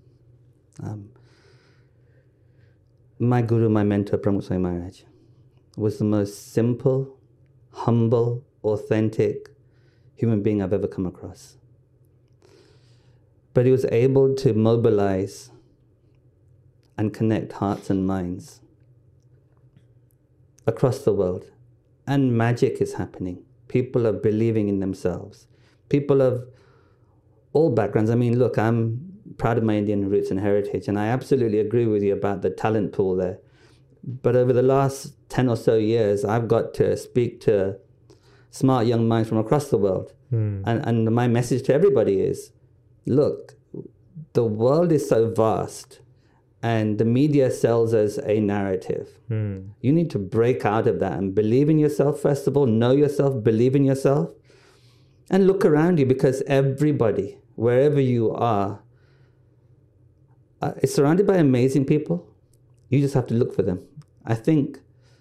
My guru, my mentor, Pramukh Swami Maharaj, was the most simple, humble, authentic human being I've ever come across. But he was able to mobilize and connect hearts and minds across the world, and magic is happening. People are believing in themselves. People of all backgrounds. I mean, look, I'm proud of my Indian roots and heritage, and I absolutely agree with you about the talent pool there. But over the last 10 or so years, I've got to speak to smart young minds from across the world. And my message to everybody is, look, the world is so vast, and the media sells us a narrative. You need to break out of that and believe in yourself, first of all, know yourself, believe in yourself, and look around you, because everybody, wherever you are, is surrounded by amazing people. You just have to look for them. I think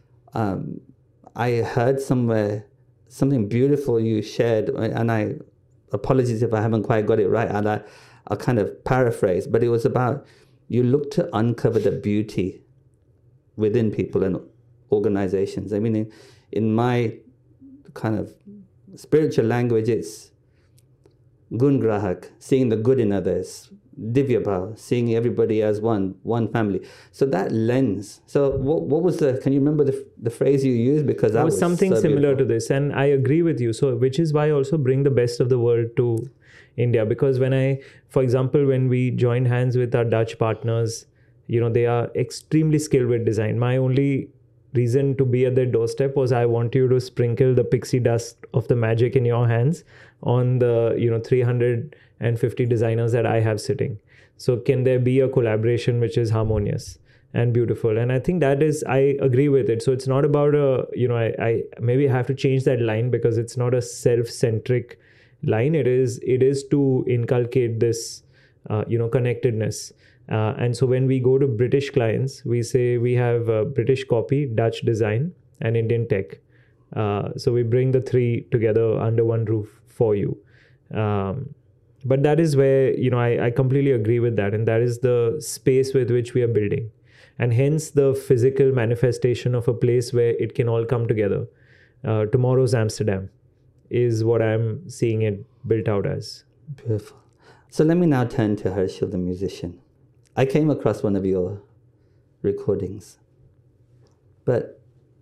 I heard somewhere something beautiful you shared, and I apologize if I haven't quite got it right, and I'll kind of paraphrase, but it was about you look to uncover the beauty within people and organizations. I mean, in my kind of spiritual language, it's gun grahak, seeing the good in others, divya bhav, seeing everybody as one family. So that lens. So what was can you remember the phrase you used? Because that was something so similar beautiful. to this, and I agree with you. So which is why I also bring the best of the world to India, because for example, when we joined hands with our Dutch partners, they are extremely skilled with design. My only reason to be at their doorstep was I want you to sprinkle the pixie dust of the magic in your hands on the 350 designers that I have sitting. So can there be a collaboration which is harmonious and beautiful? And I think that is, I agree with it. So it's not about I maybe have to change that line, because it's not a self-centric line. It is to inculcate this connectedness. And so when we go to British clients, we say we have British copy, Dutch design, and Indian tech. So we bring the three together under one roof for you. But that is where, I completely agree with that. And that is the space with which we are building. And hence the physical manifestation of a place where it can all come together. Tomorrow's Amsterdam is what I'm seeing it built out as. Beautiful. So let me now turn to Harshil, the musician. I came across one of your recordings, but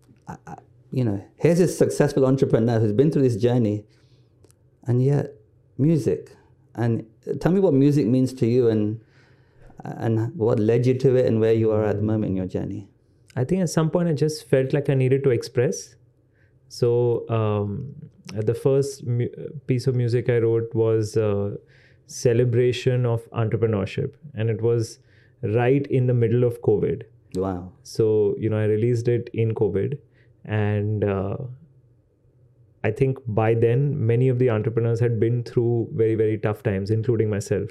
here's a successful entrepreneur who's been through this journey, and yet music. And tell me what music means to you, and what led you to it, and where you are at the moment in your journey. I think at some point I just felt like I needed to express. So the first piece of music I wrote was celebration of entrepreneurship, and it was right in the middle of COVID. Wow. So I released it in COVID, and I think by then many of the entrepreneurs had been through very, very tough times, including myself.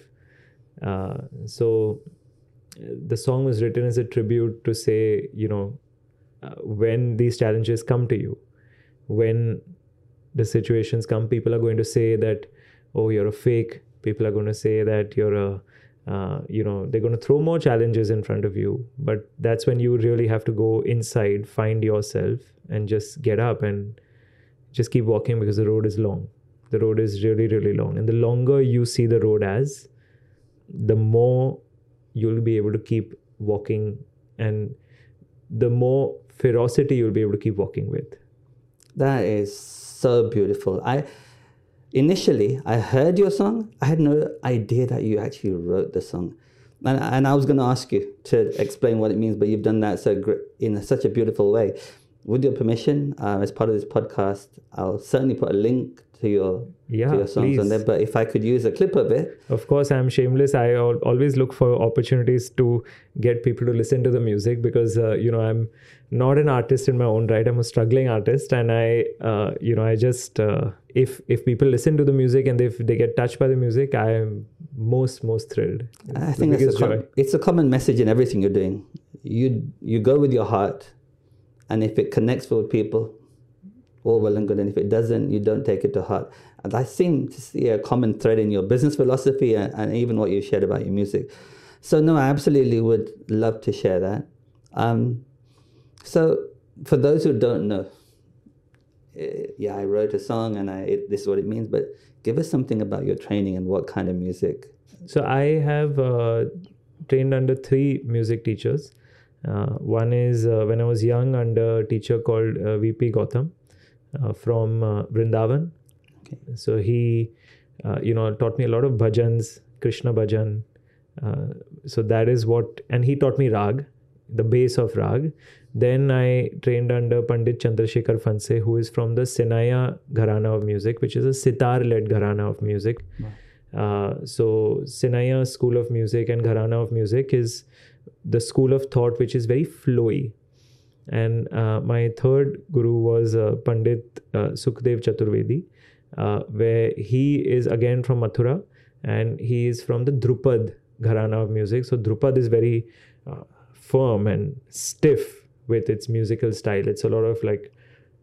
So the song was written as a tribute to say, when these challenges come to you, when the situations come, people are going to say that, oh, you're a fake. People are going to say that you're they're going to throw more challenges in front of you. But that's when you really have to go inside, find yourself, and just get up and just keep walking, because the road is long. The road is really, really long. And the longer you see the road as, the more you'll be able to keep walking, and the more ferocity you'll be able to keep walking with. That is so beautiful. Initially, I heard your song. I had no idea that you actually wrote the song. And I was going to ask you to explain what it means, but you've done that in such a beautiful way. With your permission, as part of this podcast, I'll certainly put a link to your songs please. on there. But if I could use a clip of it. Of course, I'm shameless. I always look for opportunities to get people to listen to the music, because, I'm not an artist in my own right. I'm a struggling artist. And I just, if people listen to the music and if they get touched by the music, I am most thrilled. I think it's a common message in everything you're doing. You go with your heart. And if it connects with people, all well and good. And if it doesn't, you don't take it to heart. And I seem to see a common thread in your business philosophy and even what you shared about your music. So no, I absolutely would love to share that. So for those who don't know, I wrote a song and this is what it means, but give us something about your training and what kind of music. So I have trained under 3 music teachers. One is when I was young under a teacher called VP Gautam from Vrindavan. Okay. So he, taught me a lot of bhajans, Krishna bhajan. So that is what, and he taught me rag, the base of rag. Then I trained under Pandit Chandrasekhar Phanse, who is from the Sinaya Gharana of music, which is a sitar-led Gharana of music. Wow. So Sinaya school of music and Gharana of music is the school of thought which is very flowy. And my third guru was Pandit Sukhdev Chaturvedi, where he is again from Mathura, and he is from the Drupad Gharana of music. So Drupad is very firm and stiff with its musical style. It's a lot of like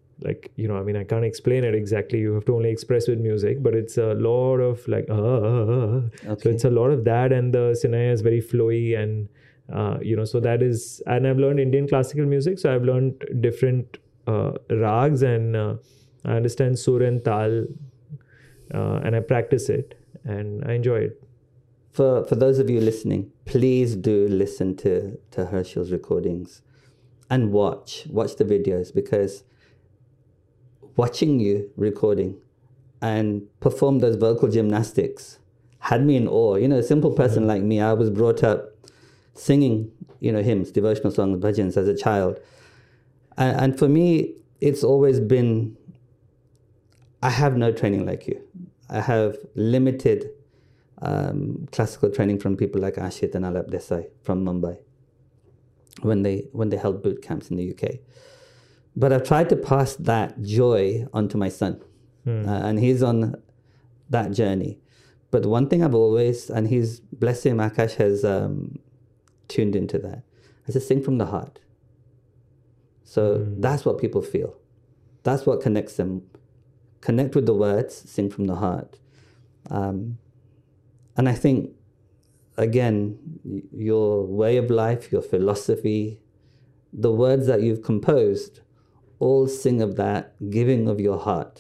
I can't explain it exactly. You have to only express with music, but it's a lot of like Okay. So it's a lot of that, and the Sinaya is very flowy, and so that is, and I've learned Indian classical music, so I've learned different rags, and I understand sur and tal, and I practice it, and I enjoy it. For those of you listening, please do listen to Herschel's recordings and watch the videos, because watching you recording and perform those vocal gymnastics had me in awe. A simple person like me, I was brought up singing, hymns, devotional songs, bhajans as a child. And for me, it's always been, I have no training like you. I have limited classical training from people like Ashit and Alap Desai from Mumbai when they held boot camps in the UK. But I've tried to pass that joy onto my son, and he's on that journey. But one thing I've always, and he's, bless him, Akash has tuned into that, is to sing from the heart. So that's what people feel. That's what connects them. Connect with the words, sing from the heart. And I think, again, your way of life, your philosophy, the words that you've composed, all sing of that giving of your heart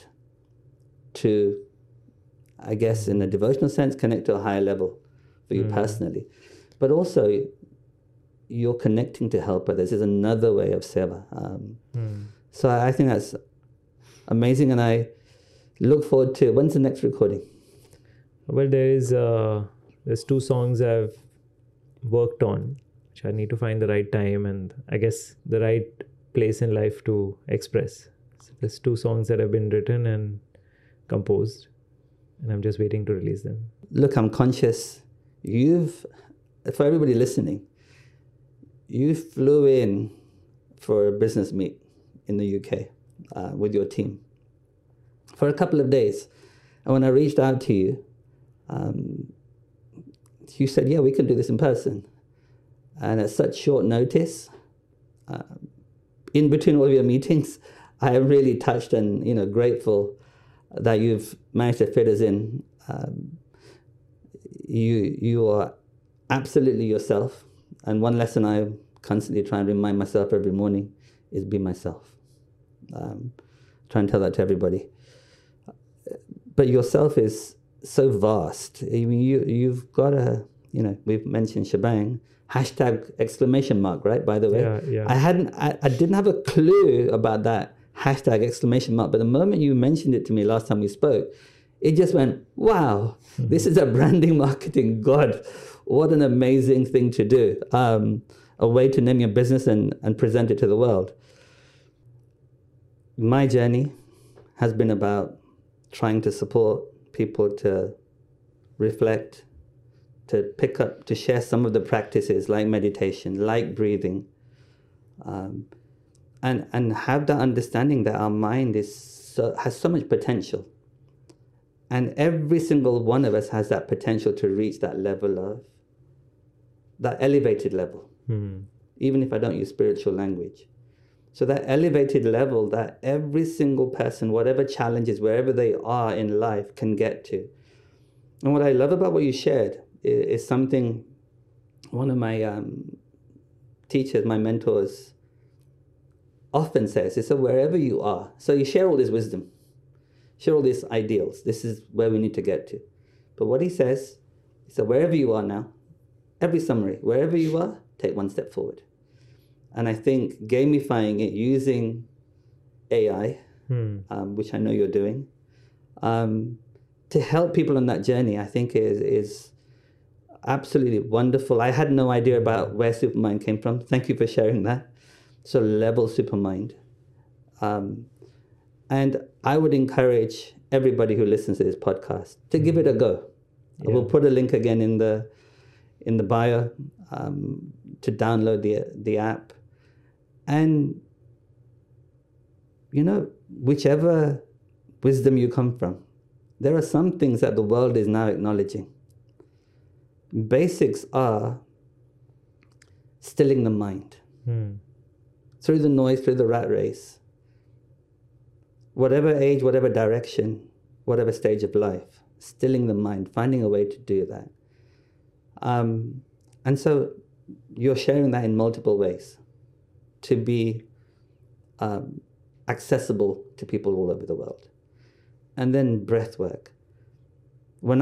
to, I guess, in a devotional sense, connect to a higher level for you personally. But also, you're connecting to help others is another way of seva. So I think that's amazing, and I look forward to, when's the next recording? Well, there's 2 songs I've worked on, which I need to find the right time and I guess the right place in life to express. So there's 2 songs that have been written and composed, and I'm just waiting to release them. Look, I'm conscious. For everybody listening, you flew in for a business meet in the UK with your team for a couple of days. And when I reached out to you, you said, yeah, we can do this in person. And at such short notice, in between all of your meetings, I am really touched and grateful that you've managed to fit us in. You are absolutely yourself. And one lesson I constantly try and remind myself every morning is be myself. Try and tell that to everybody. But yourself is so vast. I mean, you've got we've mentioned shebang, #! Right? By the way, yeah. I didn't have a clue about that #! But the moment you mentioned it to me last time we spoke, it just went, wow, this is a branding marketing god. What an amazing thing to do. A way to name your business and present it to the world. My journey has been about trying to support people to reflect, to pick up, to share some of the practices like meditation, like breathing, and have that understanding that our mind has so much potential. And every single one of us has that potential to reach that level of, that elevated level, even if I don't use spiritual language. So that elevated level that every single person, whatever challenges, wherever they are in life, can get to. And what I love about what you shared is something one of my teachers, my mentors, often says, is that wherever you are, so you share all this wisdom, share all these ideals, this is where we need to get to. But what he says is that wherever you are now, every summary, wherever you are, take one step forward. And I think gamifying it using AI, which I know you're doing, to help people on that journey, I think is absolutely wonderful. I had no idea about where Supermind came from. Thank you for sharing that. So Level Supermind. And I would encourage everybody who listens to this podcast to give it a go. Yeah. We'll put a link again in the bio to download the app. And, whichever wisdom you come from, there are some things that the world is now acknowledging. Basics are stilling the mind. Through the noise, through the rat race. Whatever age, whatever direction, whatever stage of life, stilling the mind, finding a way to do that. And so you're sharing that in multiple ways to be accessible to people all over the world. And then breath work. One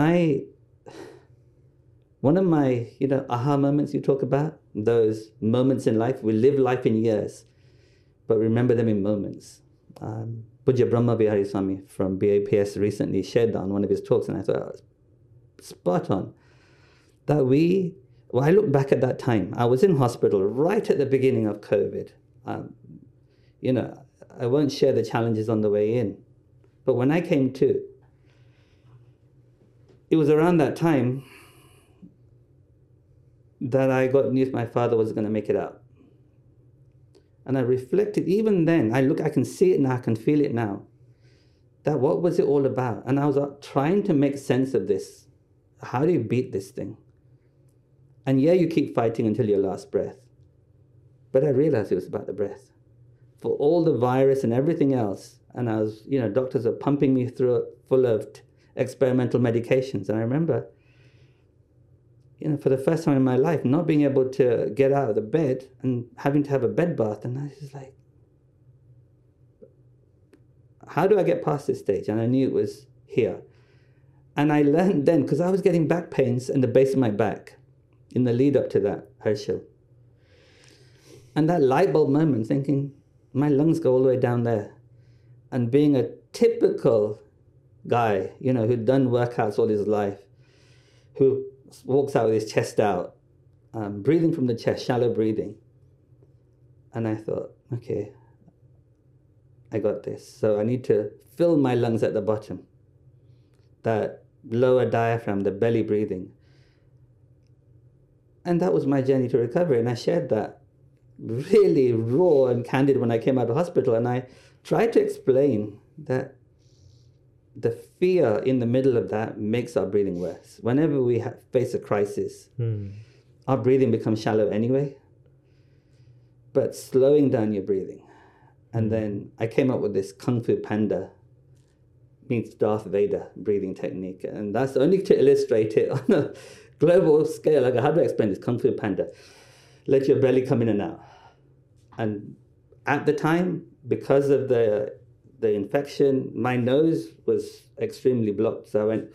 of my, aha moments you talk about, those moments in life, we live life in years, but remember them in moments. Pujya Brahma Vihari Swami from BAPS recently shared that on one of his talks, and I thought, oh, spot on. That I look back at that time, I was in hospital right at the beginning of COVID. I won't share the challenges on the way in, but when I came to, it was around that time that I got news my father was going to make it out. And I reflected, even then, I can see it now, I can feel it now, that what was it all about? And I was trying to make sense of this. How do you beat this thing? And you keep fighting until your last breath. But I realized it was about the breath. For all the virus and everything else, and I was, doctors are pumping me through it full of experimental medications. And I remember, for the first time in my life, not being able to get out of the bed and having to have a bed bath. And I was just like, how do I get past this stage? And I knew it was here. And I learned then, because I was getting back pains in the base of my back in the lead up to that, Harshil. And that light bulb moment, thinking, my lungs go all the way down there. And being a typical guy, who'd done workouts all his life, who walks out with his chest out, breathing from the chest, shallow breathing. And I thought, okay, I got this. So I need to fill my lungs at the bottom. That lower diaphragm, the belly breathing. And that was my journey to recovery. And I shared that really raw and candid when I came out of hospital. And I tried to explain that the fear in the middle of that makes our breathing worse. Whenever we face a crisis, our breathing becomes shallow anyway. But slowing down your breathing. And then I came up with this Kung Fu Panda, means Darth Vader breathing technique. And that's only to illustrate it on a global scale. Like, how do I explain this? Kung Fu Panda. Let your belly come in and out. And at the time, because of the infection, my nose was extremely blocked. So I went,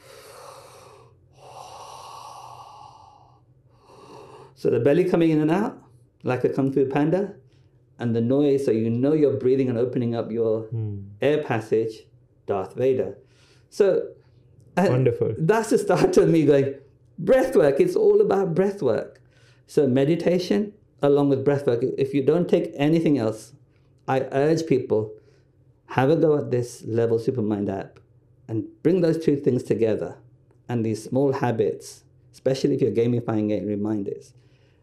so the belly coming in and out, like a Kung Fu Panda, and the noise, so you're breathing and opening up your air passage, Darth Vader. So wonderful. That's the start of me going, breath work, it's all about breath work. So meditation along with breath work. If you don't take anything else, I urge people, have a go at this Level Supermind app and bring those two things together. And these small habits, especially if you're gamifying it, reminders,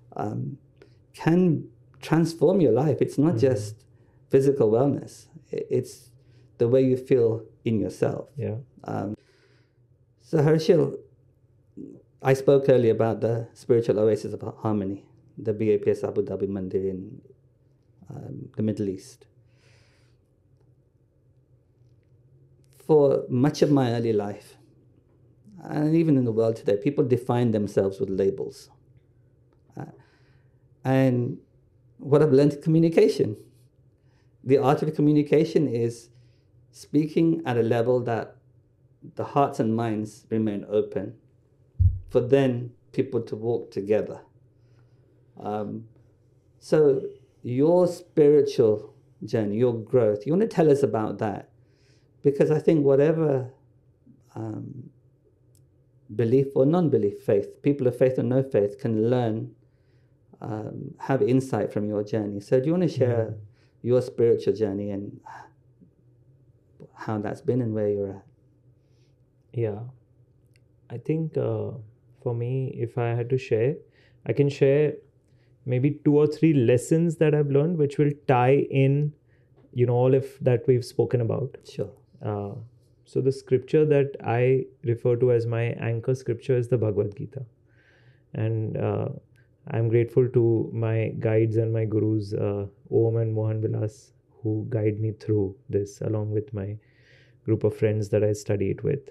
can transform your life. It's not just physical wellness. It's the way you feel in yourself. Yeah. So Harshil, I spoke earlier about the spiritual oasis of harmony, the BAPS Abu Dhabi Mandir in the Middle East. For much of my early life, and even in the world today, people define themselves with labels. And what I've learned is communication. The art of communication is speaking at a level that the hearts and minds remain open for then people to walk together. So your spiritual journey, your growth. You want to tell us about that? Because I think whatever belief or non-belief faith, people of faith or no faith can learn, have insight from your journey. So do you want to share your spiritual journey and how that's been and where you're at? Yeah. I think for me, if I had to share, I can share maybe 2 or 3 lessons that I've learned, which will tie in, all of that we've spoken about. Sure. So the scripture that I refer to as my anchor scripture is the Bhagavad Gita. And I'm grateful to my guides and my gurus, Om and Mohan Vilas, who guide me through this, along with my group of friends that I study it with.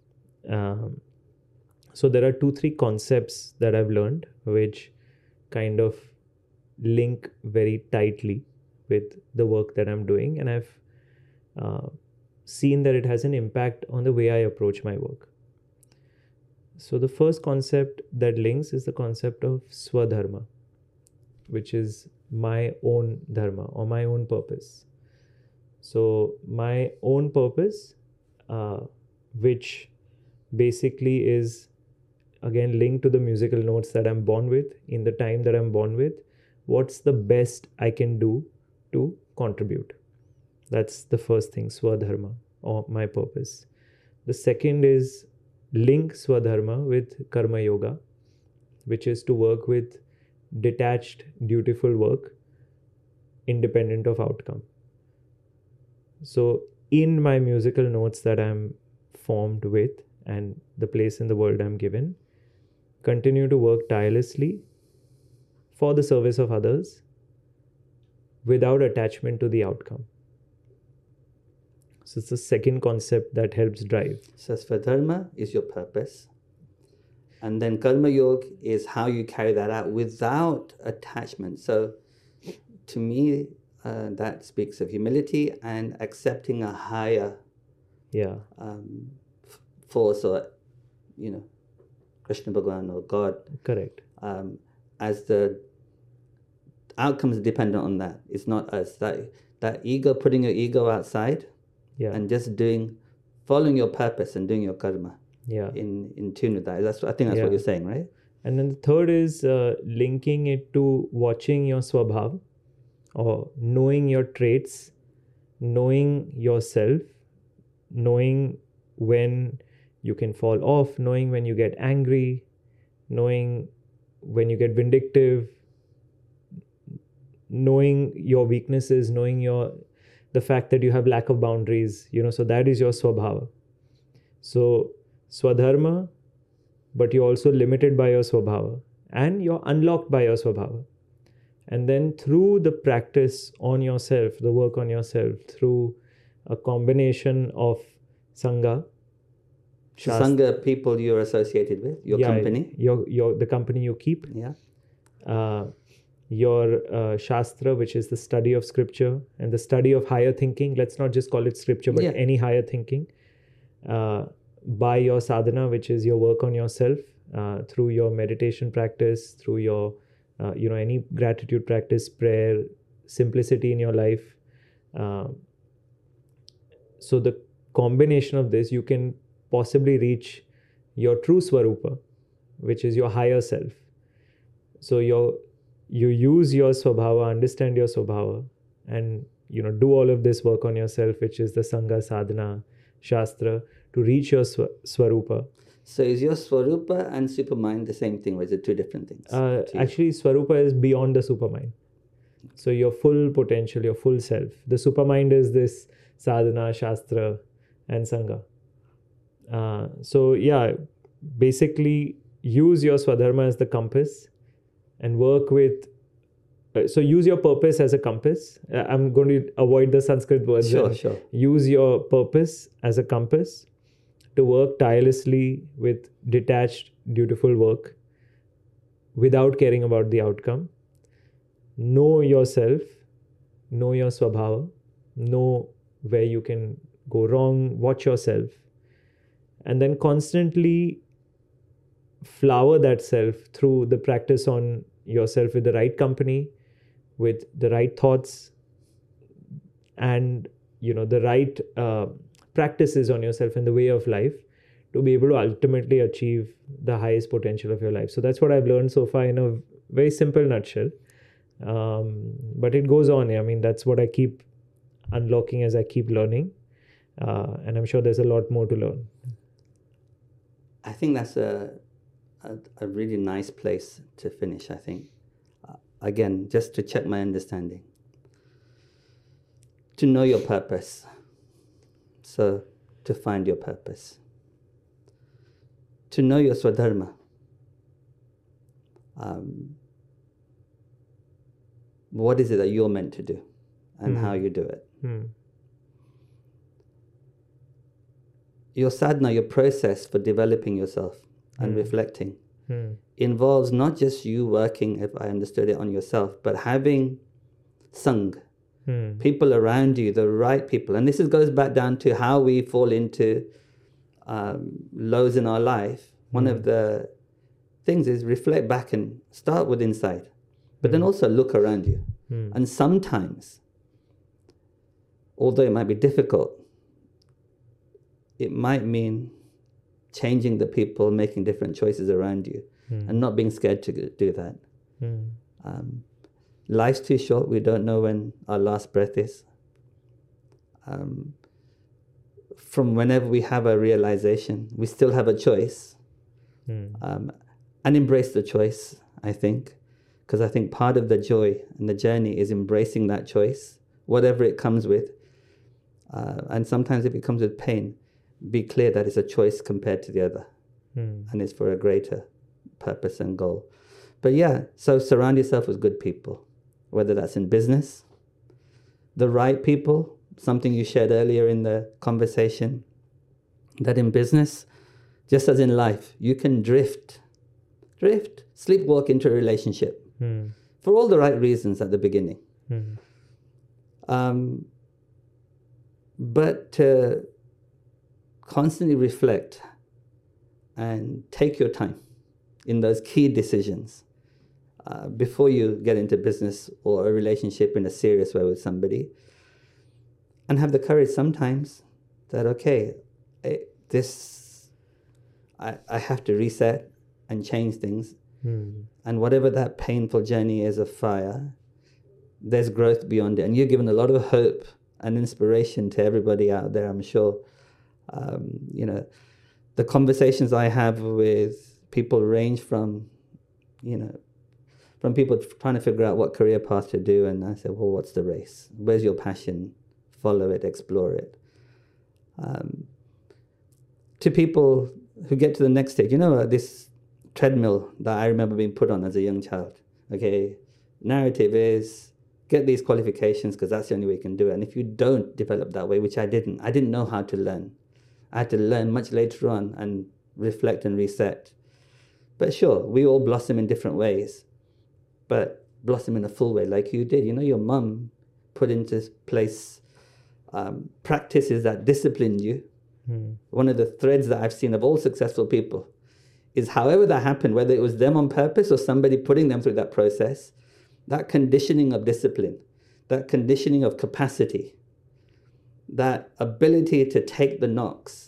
So there are 2-3 concepts that I've learned which kind of link very tightly with the work that I'm doing, and I've seen that it has an impact on the way I approach my work. So the first concept that links is the concept of Swadharma, which is my own dharma or my own purpose. So my own purpose, which basically is again linked to the musical notes that I'm born with, in the time that I'm born with, what's the best I can do to contribute. That's the first thing, Swadharma, or my purpose. The second is link Swadharma with Karma Yoga, which is to work with detached, dutiful work, independent of outcome. So in my musical notes that I'm formed with and the place in the world I'm given, continue to work tirelessly for the service of others without attachment to the outcome. So it's the second concept that helps drive. So Swadharma is your purpose. And then Karma Yoga is how you carry that out without attachment. So to me, that speaks of humility and accepting a higher force, or, Krishna Bhagavan or God. Correct. As the outcomes dependent on that. It's not us. That ego, putting your ego outside and just following your purpose and doing your karma in tune with that. I think that's what you're saying, right? And then the third is linking it to watching your swabhav, or knowing your traits, knowing yourself, knowing when you can fall off, knowing when you get angry, knowing when you get vindictive, knowing your weaknesses, knowing the fact that you have lack of boundaries, so that is your swabhava. So swadharma, but you're also limited by your swabhava, and you're unlocked by your swabhava. And then through the practice on yourself, the work on yourself, through a combination of sangha. So sangha, people you're associated with, your company. The company you keep. Yeah. Your shastra, which is the study of scripture and the study of higher thinking. Let's not just call it scripture, but any higher thinking. By your sadhana, which is your work on yourself, through your meditation practice, through your any gratitude practice, prayer, simplicity in your life. So the combination of this, you can possibly reach your true Swarupa, which is your higher self. So you use your Swabhava, understand your Swabhava, and do all of this work on yourself, which is the Sangha, Sadhana, Shastra, to reach your Swarupa. So is your Swarupa and Supermind the same thing, or is it two different things? Actually, Swarupa is beyond the Supermind. So your full potential, your full self. The Supermind is this Sadhana, Shastra, and Sangha. Basically use your Swadharma as the compass and work with... So use your purpose as a compass. I'm going to avoid the Sanskrit words. Sure. Use your purpose as a compass to work tirelessly with detached, dutiful work without caring about the outcome. Know yourself, know your Swabhava, know where you can go wrong, watch yourself, and then constantly flower that self through the practice on yourself with the right company, with the right thoughts and the right practices on yourself and the way of life to be able to ultimately achieve the highest potential of your life. So that's what I've learned so far in a very simple nutshell. But it goes on. I mean, that's what I keep unlocking as I keep learning. And I'm sure there's a lot more to learn. I think that's a really nice place to finish, I think. Again, just to check my understanding. To know your purpose. So, to find your purpose. To know your swadharma. What is it that you're meant to do and how you do it. Your sadhana, your process for developing yourself and reflecting involves not just you working, if I understood it, on yourself, but having sang, people around you, the right people. And this goes back down to how we fall into lows in our life. One of the things is reflect back and start with inside, but then also look around you. And sometimes, although it might be difficult, it might mean changing the people, making different choices around you, and not being scared to do that. Life's too short. We don't know when our last breath is. From whenever we have a realization, we still have a choice. And embrace the choice, I think. Because I think part of the joy and the journey is embracing that choice, whatever it comes with. And sometimes if it comes with pain, be clear that it's a choice compared to the other. And it's for a greater purpose and goal. But yeah, so surround yourself with good people, whether that's in business, the right people, something you shared earlier in the conversation, that in business, just as in life, you can drift, sleepwalk into a relationship for all the right reasons at the beginning. But to constantly reflect and take your time in those key decisions before you get into business or a relationship in a serious way with somebody, and have the courage sometimes that, okay, I have to reset and change things. And whatever that painful journey is of fire, there's growth beyond it. And you're given a lot of hope and inspiration to everybody out there, I'm sure. The conversations I have with people range from people trying to figure out what career path to do. And I say, well, what's the race? Where's your passion? Follow it, explore it. To people who get to the next stage, this treadmill that I remember being put on as a young child. Okay, narrative is get these qualifications because that's the only way you can do it. And if you don't develop that way, which I didn't know how to learn. I had to learn much later on and reflect and reset. But sure, we all blossom in different ways, but blossom in a full way like you did. Your mum put into place practices that disciplined you. One of the threads that I've seen of all successful people is however that happened, whether it was them on purpose or somebody putting them through that process, that conditioning of discipline, that conditioning of capacity, that ability to take the knocks.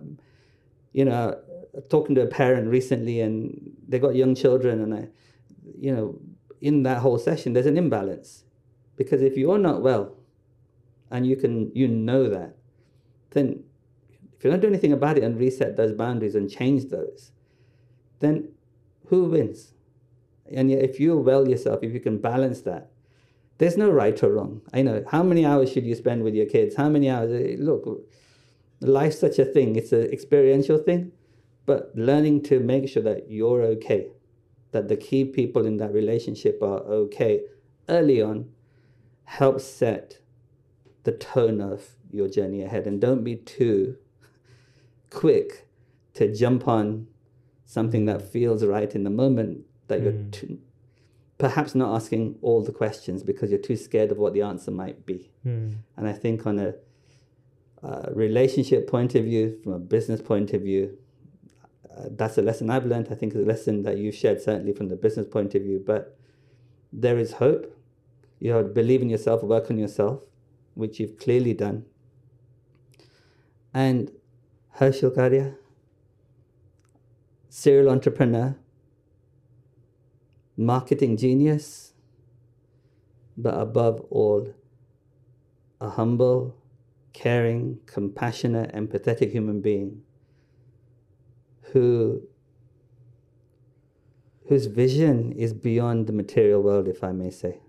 Talking to a parent recently, and they got young children, and in that whole session, there's an imbalance. Because if you're not well, and you know that, then if you don't do anything about it and reset those boundaries and change those, then who wins? And yet if you're well yourself, if you can balance that, there's no right or wrong. I know, how many hours should you spend with your kids? How many hours? Look, life's such a thing. It's an experiential thing. But learning to make sure that you're okay, that the key people in that relationship are okay early on, helps set the tone of your journey ahead. And don't be too quick to jump on something that feels right in the moment, that you're perhaps not asking all the questions because you're too scared of what the answer might be. And I think on a relationship point of view, from a business point of view, that's a lesson I've learned. I think it's a lesson that you've shared certainly from the business point of view. But there is hope. You have to believe in yourself, work on yourself, which you've clearly done. And Harshil Kadia, serial entrepreneur, marketing genius, but above all, a humble, caring, compassionate, empathetic human being whose vision is beyond the material world, if I may say.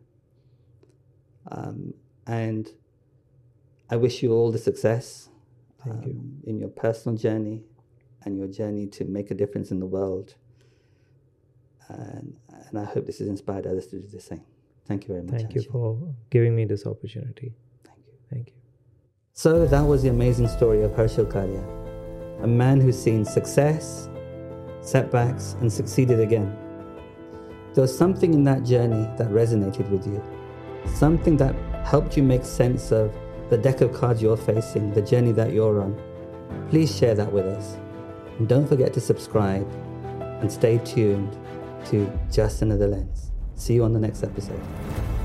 And I wish you all the success in your personal journey and your journey to make a difference in the world. And I hope this has inspired others to do the same. Thank you very much. Thank you for giving me this opportunity. Thank you. So that was the amazing story of Harshil Kadia, a man who's seen success, setbacks, and succeeded again. There was something in that journey that resonated with you, something that helped you make sense of the deck of cards you're facing, the journey that you're on. Please share that with us. And don't forget to subscribe and stay tuned to Just Another Lens. See you on the next episode.